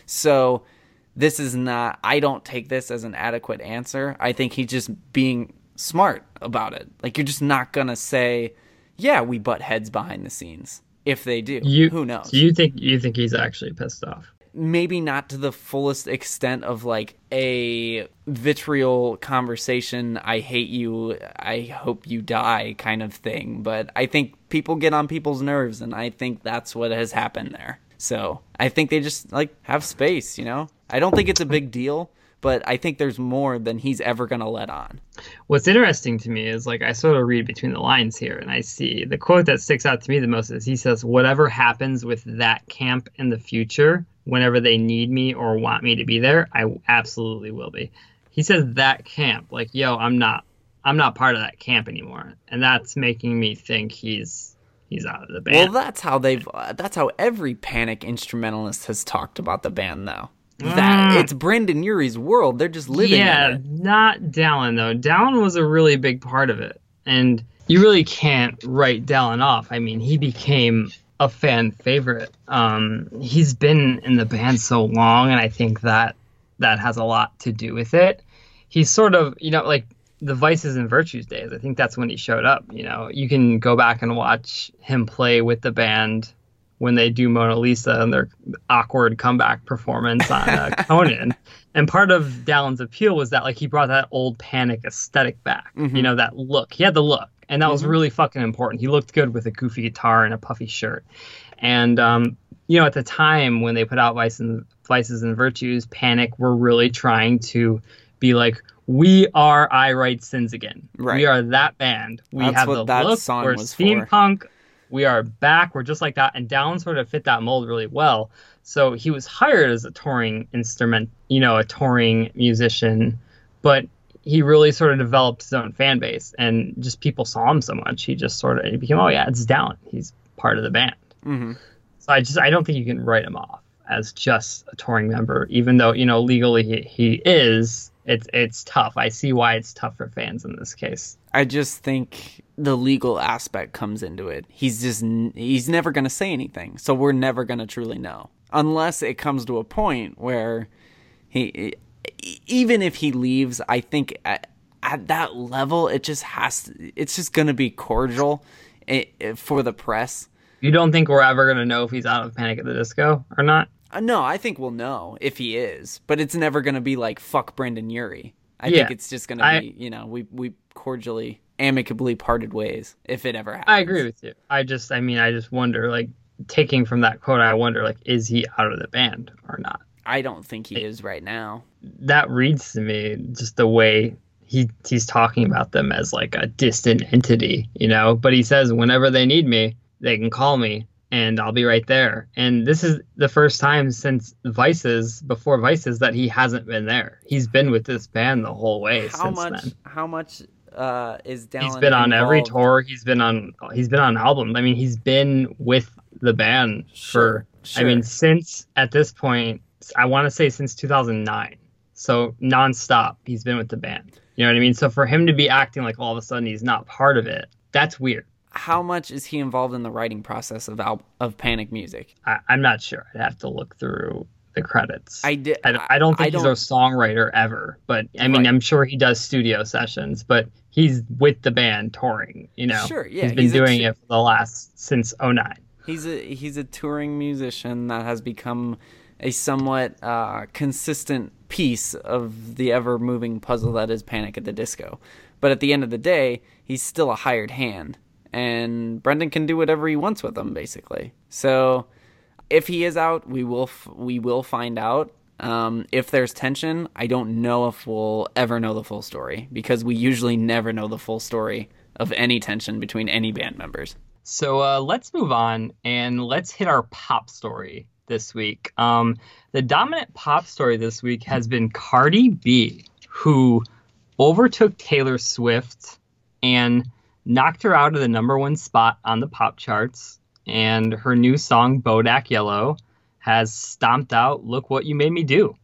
So this is not, I don't take this as an adequate answer. I think he's just being smart about it. Like, you're just not gonna say, yeah, we butt heads behind the scenes. If they do, you, who knows? Do you think you think he's actually pissed off? Maybe not to the fullest extent of like a vitriol conversation, I hate you, I hope you die kind of thing. But I think people get on people's nerves, and I think that's what has happened there. So I think they just like have space, you know? I don't think it's a big deal, but I think there's more than he's ever going to let on. What's interesting to me is, like, I sort of read between the lines here, and I see the quote that sticks out to me the most is he says, whatever happens with that camp in the future, whenever they need me or want me to be there, I absolutely will be. He says that camp, like, yo, I'm not, I'm not part of that camp anymore. And that's making me think he's, he's out of the band. Well, that's how they've, uh, that's how every Panic instrumentalist has talked about the band, though. That it's Brendon Urie's world. They're just living yeah, in it. Not Dallin, though. Dallin was a really big part of it. And you really can't write Dallin off. I mean, he became a fan favorite. Um, he's been in the band so long, and I think that that has a lot to do with it. He's sort of, you know, like the Vices and Virtues days. I think that's when he showed up. You know, you can go back and watch him play with the band when they do Mona Lisa and their awkward comeback performance on uh, Conan. And part of Dallin's appeal was that, like, he brought that old Panic aesthetic back. Mm-hmm. You know, that look. He had the look. And that mm-hmm. was really fucking important. He looked good with a goofy guitar and a puffy shirt. And, um, you know, at the time when they put out Vice and, Vices and Virtues, Panic were really trying to be like, we are I Write Sins Again. Right. We are that band. We That's have what the that look. song We're was steampunk. For. We are back. We're just like that. And Dallin sort of fit that mold really well. So he was hired as a touring instrument, you know, a touring musician, but he really sort of developed his own fan base, and just people saw him so much. He just sort of he became, oh yeah, it's Dallin. He's part of the band. Mm-hmm. So I just, I don't think you can write him off as just a touring member, even though, you know, legally he, he is. It's, it's tough. I see why it's tough for fans in this case. I just think the legal aspect comes into it. He's just, he's never going to say anything. So we're never going to truly know. Unless it comes to a point where he, even if he leaves, I think at, at that level, it just has to, it's just going to be cordial for the press. You don't think we're ever going to know if he's out of Panic at the Disco or not? Uh, no, I think we'll know if he is, but it's never going to be like, fuck Brendon Urie. I yeah, think it's just going to be, you know, we we cordially, amicably parted ways if it ever happens. I agree with you. I just, I mean, I just wonder, like, taking from that quote, I wonder, like, is he out of the band or not? I don't think he is right now. That reads to me just the way he he's talking about them as, like, a distant entity, you know? But he says, whenever they need me, they can call me, and I'll be right there. And this is the first time since Vices, before Vices, that he hasn't been there. He's been with this band the whole way how since much, then. How much uh, is Dallin He's been on involved? every tour. He's been on. He's been on albums. I mean, he's been with the band sure, for. Sure. I mean, since at this point, I want to say since two thousand nine. So nonstop, he's been with the band. You know what I mean? So for him to be acting like all of a sudden he's not part of it, that's weird. How much is he involved in the writing process of al- of Panic music? I, I'm not sure. I'd have to look through the credits. I did. I, I don't think I he's don't, a songwriter ever, but I mean, right. I'm sure he does studio sessions. But he's with the band touring. You know, sure, yeah, he's been he's doing t- it for the last since oh nine. He's a he's a touring musician that has become a somewhat uh, consistent piece of the ever-moving puzzle that is Panic at the Disco. But at the end of the day, he's still a hired hand. And Brendon can do whatever he wants with them, basically. So if he is out, we will f- we will find out. Um, if there's tension, I don't know if we'll ever know the full story, because we usually never know the full story of any tension between any band members. So uh, let's move on and let's hit our pop story this week. Um, the dominant pop story this week has been Cardi B, who overtook Taylor Swift and knocked her out of the number one spot on the pop charts, and her new song Bodak Yellow has stomped out Look What You Made Me Do.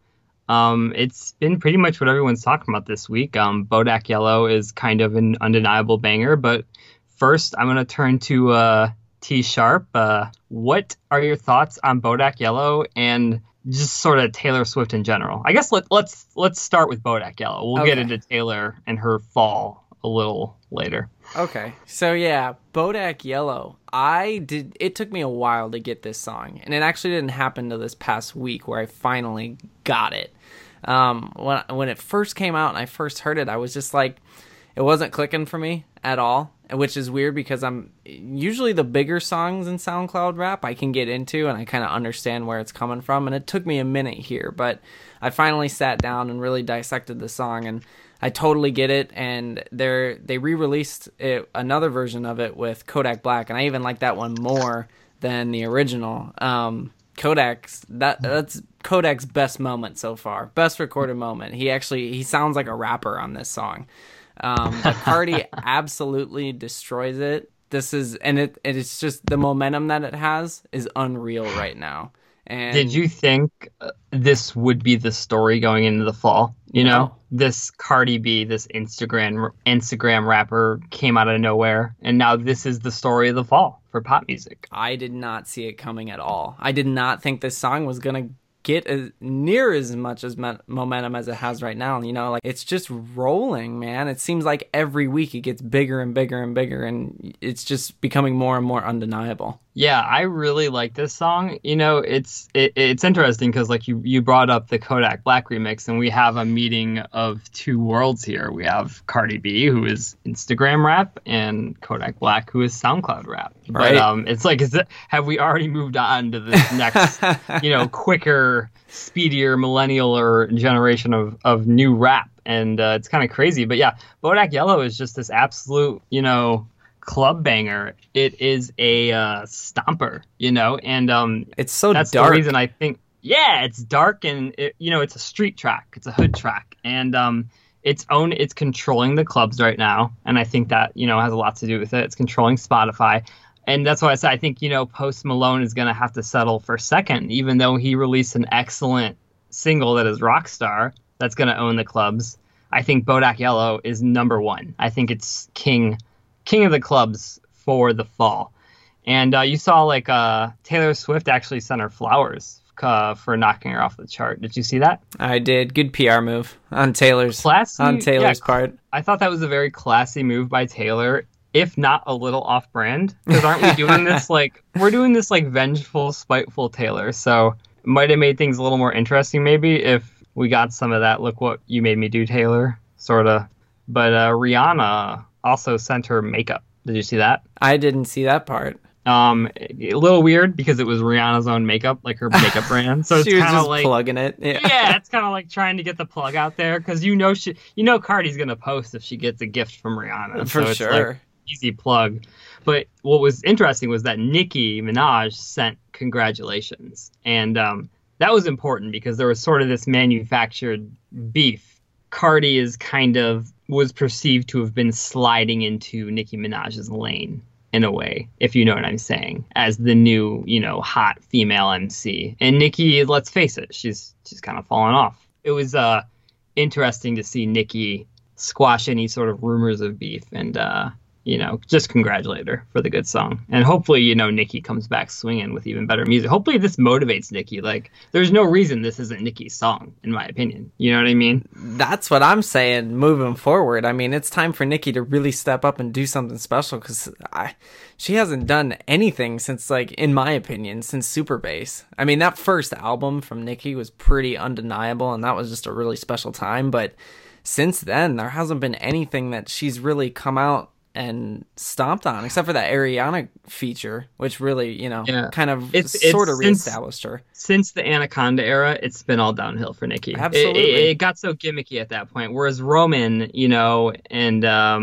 Um, it's been pretty much what everyone's talking about this week. Um, Bodak Yellow is kind of an undeniable banger, but first I'm going to turn to uh, T Sharp. Uh, what are your thoughts on Bodak Yellow and just sort of Taylor Swift in general? I guess let, let's let's start with Bodak Yellow. We'll Okay. get into Taylor and her fall a little later. Okay, so yeah, Bodak Yellow. I did. It took me a while to get this song, and it actually didn't happen until this past week where I finally got it. Um, when when it first came out and I first heard it, I was just like, it wasn't clicking for me at all, which is weird because I'm usually the bigger songs in SoundCloud rap I can get into and I kind of understand where it's coming from, and it took me a minute here, but I finally sat down and really dissected the song, and I totally get it. And they're they re-released it, another version of it with Kodak Black, and I even like that one more than the original. Um, Kodak's that that's Kodak's best moment so far, best recorded moment. He actually he sounds like a rapper on this song. Um, but Cardi absolutely destroys it. This is and it it's just the momentum that it has is unreal right now. And did you think uh, this would be the story going into the fall? You know, No. this Cardi B, this Instagram Instagram rapper came out of nowhere, and now this is the story of the fall for pop music. I did not see it coming at all. I did not think this song was gonna get as near as much as me- momentum as it has right now. You know, like it's just rolling, man. It seems like every week it gets bigger and bigger and bigger, and it's just becoming more and more undeniable. Yeah, I really like this song. You know, it's it, it's interesting because like you you brought up the Kodak Black remix, and we have a meeting of two worlds here. We have Cardi B, who is Instagram rap, and Kodak Black, who is SoundCloud rap. Right. But um, it's like, is it, have we already moved on to this next, you know, quicker, speedier millennial or generation of of new rap? And uh, it's kind of crazy. But yeah, Bodak Yellow is just this absolute, you know, club banger. It is a uh, stomper, you know, and um, It's so that's dark. the reason I think, yeah, it's dark and it, you know, it's a street track, it's a hood track, and um, its own, it's controlling the clubs right now, and I think that you know has a lot to do with it. It's controlling Spotify, and that's why I said I think you know Post Malone is gonna have to settle for second, even though he released an excellent single that is Rockstar that's gonna own the clubs. I think Bodak Yellow is number one. I think it's king. King of the clubs for the fall. And uh, you saw like uh, Taylor Swift actually sent her flowers uh, for knocking her off the chart. Did you see that? I did. Good P R move on Taylor's Classy, on Taylor's yeah, part. I thought that was a very classy move by Taylor, if not a little off brand. Because aren't we doing this like we're doing this like vengeful, spiteful Taylor? So it might have made things a little more interesting maybe if we got some of that. Look what you made me do, Taylor, sort of. But uh, Rihanna also sent her makeup. Did you see that? I didn't see that part. Um, a little weird because it was Rihanna's own makeup, like her makeup brand. So it's She was kind of just like plugging it. Yeah. yeah, it's kind of like trying to get the plug out there because you know she, you know, Cardi's gonna post if she gets a gift from Rihanna. For so it's sure. Like easy plug. But what was interesting was that Nicki Minaj sent congratulations, and um, that was important because there was sort of this manufactured beef. Cardi is kind of was perceived to have been sliding into Nicki Minaj's lane in a way, if you know what I'm saying, as the new, you know, hot female M C. And Nicki, let's face it, she's she's kind of fallen off. It was uh interesting to see Nicki squash any sort of rumors of beef and uh you know, just congratulate her for the good song. And hopefully, you know, Nicki comes back swinging with even better music. Hopefully this motivates Nicki. Like, there's no reason this isn't Nicki's song, in my opinion. You know what I mean? That's what I'm saying moving forward. I mean, it's time for Nicki to really step up and do something special because I, she hasn't done anything since, like, in my opinion, since Super Bass. I mean, that first album from Nicki was pretty undeniable, and that was just a really special time. But since then, there hasn't been anything that she's really come out and stomped on, except for that Ariana feature, which really, you know, yeah. kind of it's, sort it's of reestablished her. Since the Anaconda era, it's been all downhill for Nicki. Absolutely. It, it, it got so gimmicky at that point. Whereas Roman, you know, and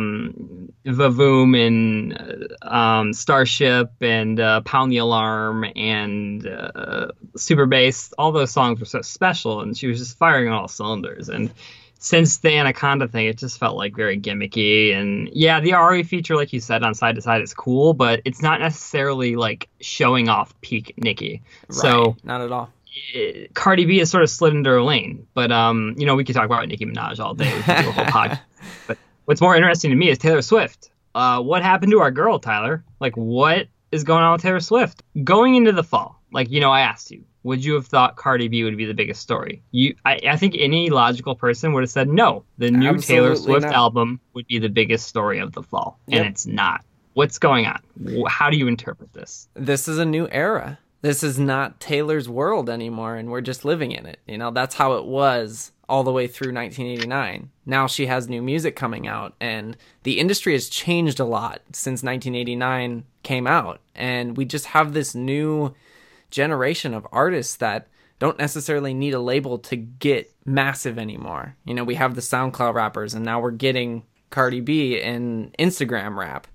um, Vavoom and uh, um, Starship and uh, Pound the Alarm and uh, Super Bass, all those songs were so special, and she was just firing on all cylinders. And since the Anaconda thing, it just felt like very gimmicky. And yeah, the Ari feature, like you said, on Side to Side is cool, but it's not necessarily like showing off peak Nicki. Right. So Not at all. eh, Cardi B has sort of slid into her lane. But um, you know, we could talk about Nicki Minaj all day. We could do a whole podcast. But what's more interesting to me is Taylor Swift. Uh, what happened to our girl, Tyler? Like, what is going on with Taylor Swift? Going into the fall, like, you know, I asked you, would you have thought Cardi B would be the biggest story? You, I, I think any logical person would have said no. The new Absolutely Taylor Swift not. album would be the biggest story of the fall, Yep. and it's not. What's going on? How do you interpret this? This is a new era. This is not Taylor's world anymore, and we're just living in it. You know, that's how it was all the way through nineteen eighty-nine. Now she has new music coming out, and the industry has changed a lot since nineteen eighty-nine came out. And we just have this new generation of artists that don't necessarily need a label to get massive anymore. You know, we have the SoundCloud rappers, and now we're getting Cardi B and Instagram rap.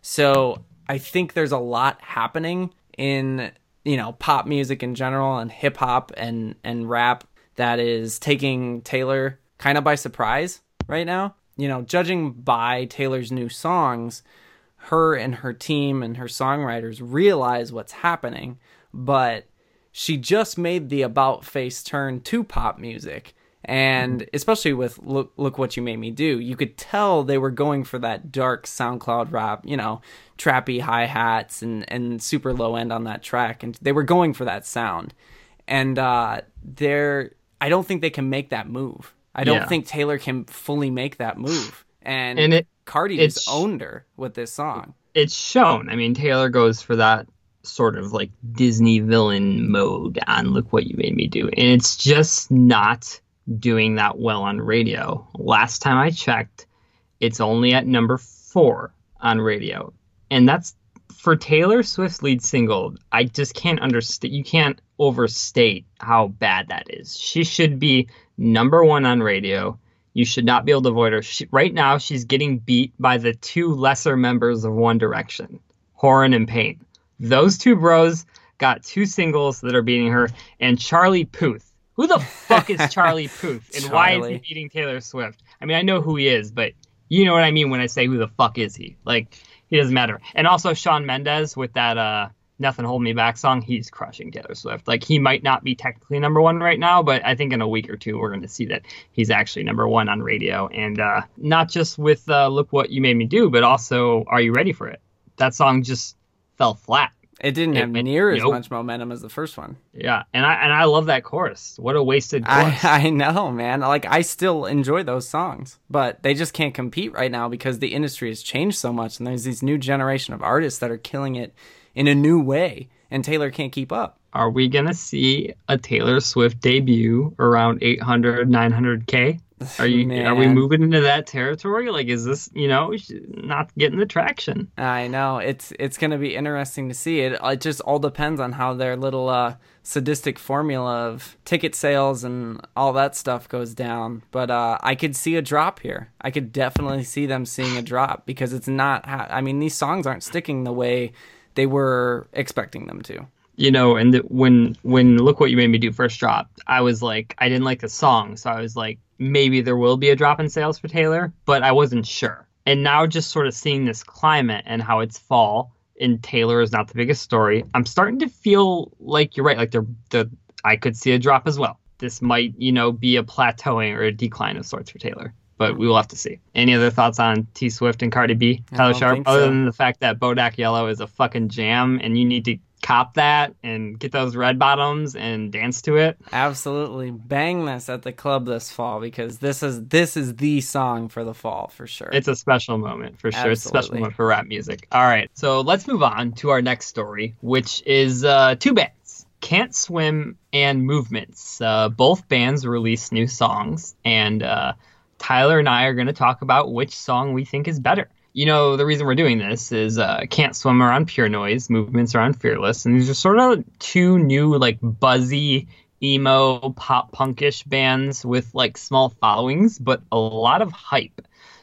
So I think there's a lot happening in, you know, pop music in general and hip hop and, and rap that is taking Taylor kind of by surprise right now. You know, judging by Taylor's new songs, her and her team and her songwriters realize what's happening, but she just made the about face turn to pop music. And especially with Look, Look What You Made Me Do, you could tell they were going for that dark SoundCloud rap, you know, trappy hi-hats and, and super low end on that track. And they were going for that sound. And uh, they're, I don't think they can make that move. I don't Yeah. think Taylor can fully make that move. And, And it, Cardi it's- just owned her with this song. it's shown. I mean, Taylor goes for that sort of like Disney villain mode on Look What You Made Me Do. And it's just not doing that well on radio. Last time I checked, it's only at number four on radio. And that's for Taylor Swift's lead single. I just can't understand. You can't overstate how bad that is. She should be number one on radio. You should not be able to avoid her. She, right now, she's getting beat by the two lesser members of One Direction, Horan and Payne. Those two bros got two singles that are beating her. And Charlie Puth. Who the fuck is Charlie Puth? And why is he Charlie. beating Taylor Swift? I mean, I know who he is, but you know what I mean when I say who the fuck is he? Like, he doesn't matter. And also Shawn Mendes with that uh, Nothing Hold Me Back song, he's crushing Taylor Swift. Like, he might not be technically number one right now, but I think in a week or two we're going to see that he's actually number one on radio. And uh, not just with uh, Look What You Made Me Do, but also Are You Ready for It? That song just fell flat. It didn't It have went- near as nope. much momentum as the first one. Yeah, and I and I love that chorus. What a wasted chorus. I, I know, man. Like, I still enjoy those songs, but they just can't compete right now because the industry has changed so much, and there's these new generation of artists that are killing it in a new way, and Taylor can't keep up. Are we going to see a Taylor Swift debut around eight hundred, nine hundred K? Are you Man. are we moving into that territory? Like, is this, you know, not getting the traction? I know. It's it's going to be interesting to see. It It just all depends on how their little uh, sadistic formula of ticket sales and all that stuff goes down. But uh, I could see a drop here. I could definitely see them seeing a drop because it's not, ha- I mean, these songs aren't sticking the way they were expecting them to. You know, and the, when when Look What You Made Me Do first dropped, I was like, I didn't like the song, so I was like, maybe there will be a drop in sales for Taylor, but I wasn't sure. And now just sort of seeing this climate and how it's fall, and Taylor is not the biggest story, I'm starting to feel like you're right. Like the the I could see a drop as well. This might, you know, be a plateauing or a decline of sorts for Taylor. But we will have to see. Any other thoughts on T Swift and Cardi B, I Tyler don't Sharp? think Other so. than the fact that Bodak Yellow is a fucking jam, and you need to cop that and get those red bottoms and dance to it. Absolutely. Bang this at the club this fall because this is this is the song for the fall for sure. It's a special moment for sure. It's a special Absolutely. moment for rap music. All right, so let's move on to our next story, which is uh, two bands, Can't Swim and Movements. Uh, both bands released new songs, and uh, Tyler and I are going to talk about which song we think is better. You know, the reason we're doing this is uh, Can't Swim are on Pure Noise, Movements are on Fearless, and these are sort of two new, like, buzzy, emo, pop punkish bands with, like, small followings, but a lot of hype.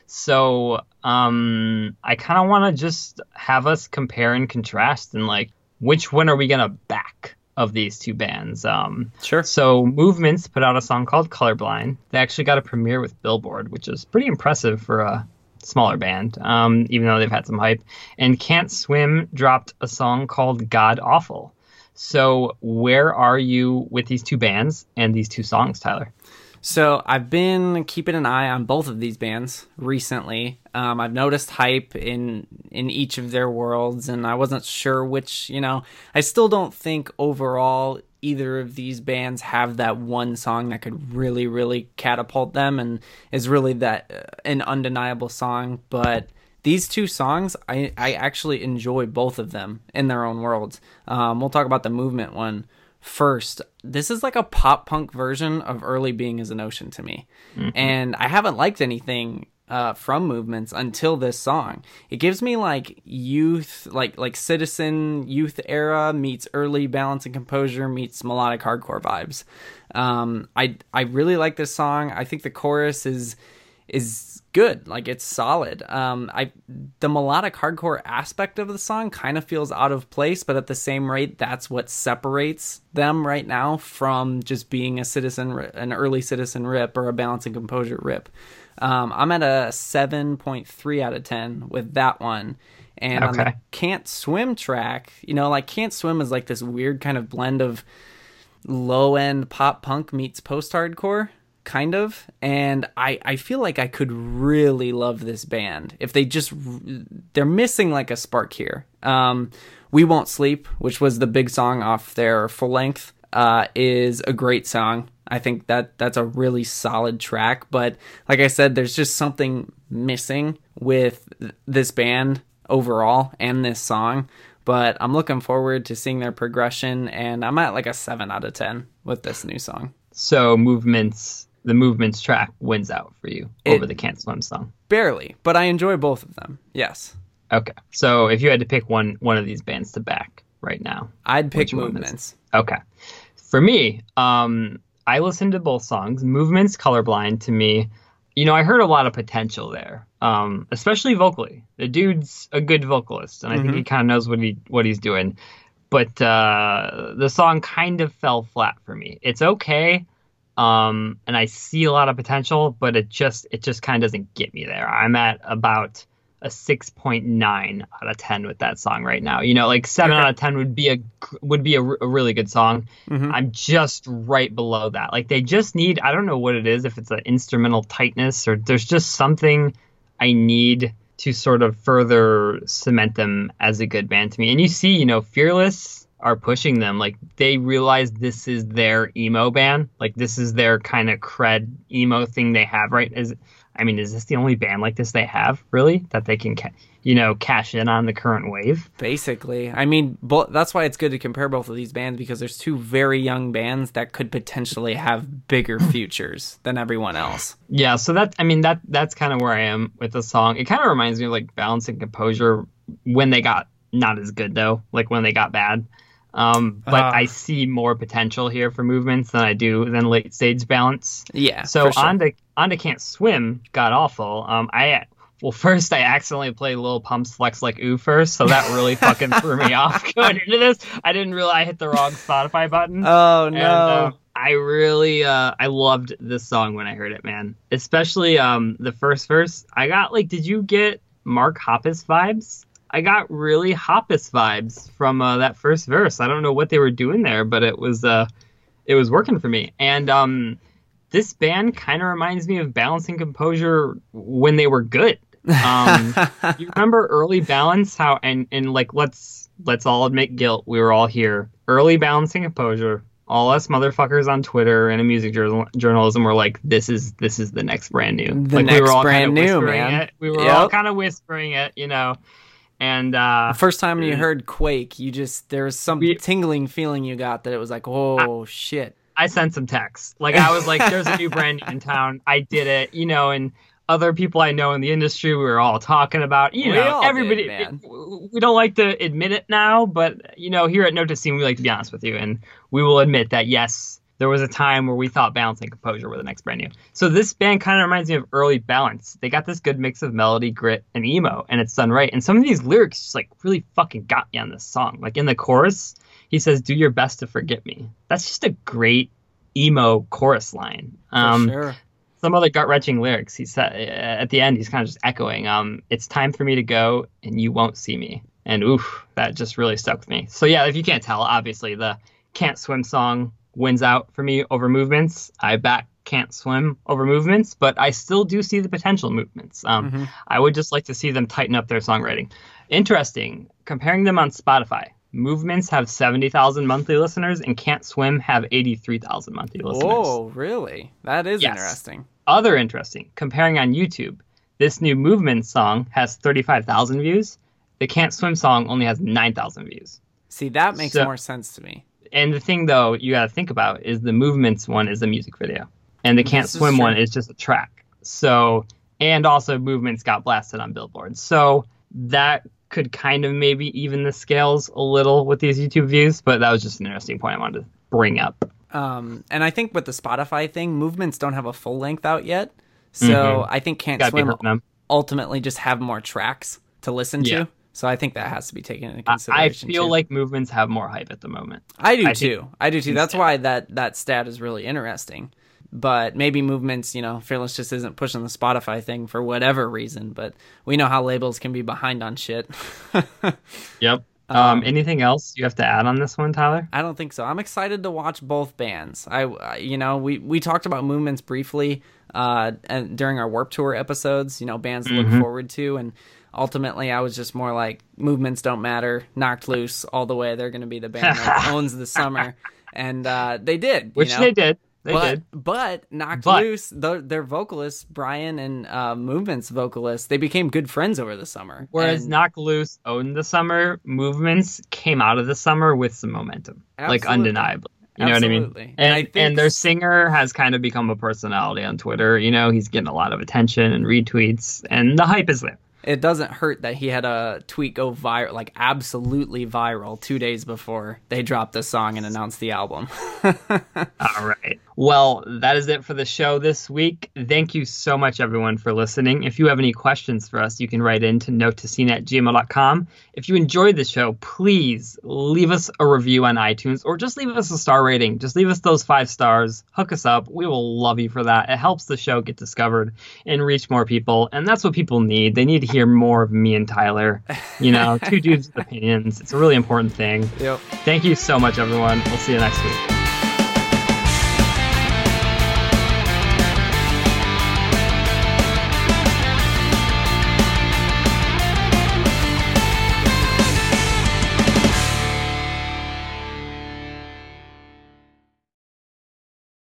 So um, I kind of want to just have us compare and contrast and, like, which one are we going to back of these two bands? Um, Sure. So Movements put out a song called Colorblind. They actually got a premiere with Billboard, which is pretty impressive for a smaller band, um, even though they've had some hype. And Can't Swim dropped a song called God Awful. So where are you with these two bands and these two songs, Tyler? So I've been keeping an eye on both of these bands recently. Um, I've noticed hype in in each of their worlds, and I wasn't sure which, you know, I still don't think overall either of these bands have that one song that could really, really catapult them and is really that uh, an undeniable song. But these two songs, I, I actually enjoy both of them in their own worlds. Um, we'll talk about the Movement one first. This is like a pop punk version of Early Being is an Ocean to me. Mm-hmm. And I haven't liked anything uh, from Movements until this song. It gives me like youth, like like Citizen youth era meets early Balance and Composure meets melodic hardcore vibes. Um, I I really like this song. I think the chorus is is good. Like, it's solid. Um, I the melodic hardcore aspect of the song kind of feels out of place, but at the same rate, that's what separates them right now from just being a Citizen, an early Citizen rip or a Balance and Composure rip. Um, I'm at a seven point three out of ten with that one. And okay. on the Can't Swim track, you know, like Can't Swim is like this weird kind of blend of low-end pop punk meets post-hardcore. Kind of, and I, I feel like I could really love this band if they just, they're missing like a spark here. Um, We Won't Sleep, which was the big song off their full length, uh, is a great song. I think that that's a really solid track, but like I said, there's just something missing with this band overall and this song. But I'm looking forward to seeing their progression, and I'm at like a seven out of ten with this new song. So Movements, the Movements track wins out for you It, over the Can't Swim song. Barely, but I enjoy both of them. Yes. Okay. So if you had to pick one one of these bands to back right now, I'd pick Movements. Okay. For me, um, I listened to both songs. Movements, Colorblind, to me, you know, I heard a lot of potential there, um, especially vocally. The dude's a good vocalist, and I mm-hmm. think he kind of knows what he what he's doing. But uh, the song kind of fell flat for me. It's okay. Um, and I see a lot of potential, but it just it just kind of doesn't get me there. I'm at about a six point nine out of ten with that song right now. You know, like seven okay. out of ten would be a would be a, a really good song. Mm-hmm. I'm just right below that. Like, they just need, I don't know what it is, if it's an instrumental tightness or there's just something I need to sort of further cement them as a good band to me. And you see, you know, Fearless are pushing them. Like, they realize this is their emo band. Like, this is their kind of cred emo thing they have, right? Is I mean, is this the only band like this they have, really, that they can, ca- you know, cash in on the current wave? Basically. I mean, bo- that's why it's good to compare both of these bands, because there's two very young bands that could potentially have bigger futures than everyone else. Yeah, so that, I mean, that that's kind of where I am with the song. It kind of reminds me of, like, Balance and Composure when they got not as good, though, like when they got bad. Um, but uh, I see more potential here for Movements than I do than Late Stage Balance. Yeah. So sure. on to on to Can't Swim, God Awful. Um, I well first I accidentally played Lil Pump's Flex Like Ooh first, so that really fucking threw me off going into this. I didn't realize I hit the wrong Spotify button. Oh no. And, uh, I really uh I loved this song when I heard it, man. Especially um the first verse. I got like, did you get Mark Hoppus vibes? I got really Hoppus vibes from uh, that first verse. I don't know what they were doing there, but it was uh, it was working for me. And um, this band kind of reminds me of Balance and Composure when they were good. Um, you remember early Balance? How and and like let's let's all admit guilt. We were all here. Early Balance and Composure. All us motherfuckers on Twitter and in music journal- journalism were like, "This is this is the next brand new." The like next we were all brand kind of new, whispering man. It. We were yep. all kind of whispering it, you know. And uh, the first time you heard Quake, you just there was some we, tingling feeling you got that it was like, oh I, shit. I sent some texts. Like, I was like, "There's a new brand new in town." I did it, you know, and other people I know in the industry, we were all talking about. You we know, everybody. Did, man. It, we don't like to admit it now, but you know, here at Note to Scene, we like to be honest with you, and we will admit that yes, there was a time where we thought Balance and Composure were the next brand new. So this band kind of reminds me of early Balance. They got this good mix of melody, grit, and emo, and it's done right. And some of these lyrics just like really fucking got me on this song. Like in the chorus, he says, "Do your best to forget me." That's just a great emo chorus line. Um, For sure. Some other gut-wrenching lyrics. He said at the end, he's kind of just echoing, um, "It's time for me to go, and you won't see me." And oof, that just really stuck with me. So yeah, if you can't tell, obviously the Can't Swim song wins out for me over Movements. I back Can't Swim over Movements, but I still do see the potential Movements. Um, mm-hmm. I would just like to see them tighten up their songwriting. Interesting, comparing them on Spotify. Movements have seventy thousand monthly listeners and Can't Swim have eighty-three thousand monthly listeners. Oh, really? That is yes. interesting. Other interesting, comparing on YouTube. This new Movements song has thirty-five thousand views. The Can't Swim song only has nine thousand views. See, that makes so, more sense to me. And the thing, though, you got to think about is the Movements one is the music video. And the Can't this Swim one is just a track. So, and also Movements got blasted on Billboard. So that could kind of maybe even the scales a little with these YouTube views, but that was just an interesting point I wanted to bring up. Um, and I think with the Spotify thing, Movements don't have a full length out yet. So mm-hmm. I think Can't Gotta Swim ultimately just have more tracks to listen yeah. to. So I think that has to be taken into consideration. I feel too. like Movements have more hype at the moment. I do I too. I do too. That's why that, that stat is really interesting. But maybe Movements, you know, Fearless just isn't pushing the Spotify thing for whatever reason. But we know how labels can be behind on shit. Yep. Um, um, anything else you have to add on this one, Tyler? I don't think so. I'm excited to watch both bands. I, you know, we, we talked about Movements briefly uh, and during our Warped Tour episodes. You know, bands to mm-hmm. look forward to, and ultimately, I was just more like, Movements don't matter. Knocked Loose all the way. They're going to be the band that owns the summer, and uh, they did. Which you know? they did. They but, did. But Knocked but, Loose, the, their vocalists, Brian and uh, Movements vocalists, they became good friends over the summer. Whereas and, Knocked Loose owned the summer, Movements came out of the summer with some momentum, absolutely. Like undeniably. You know absolutely. what I mean? And and, I think... and their singer has kind of become a personality on Twitter. You know, he's getting a lot of attention and retweets, and the hype is there. It doesn't hurt that he had a tweet go viral, like absolutely viral, two days before they dropped the song and announced the album. All right. Well, that is it for the show this week. Thank you so much, everyone, for listening. If you have any questions for us, you can write in to note to scene at gmail dot com. If you enjoyed the show, please leave us a review on iTunes or just leave us a star rating. Just leave us those five stars. Hook us up. We will love you for that. It helps the show get discovered and reach more people. And that's what people need. They need to hear more of me and Tyler. You know, two dudes with opinions. It's a really important thing. Yep. Thank you so much, everyone. We'll see you next week.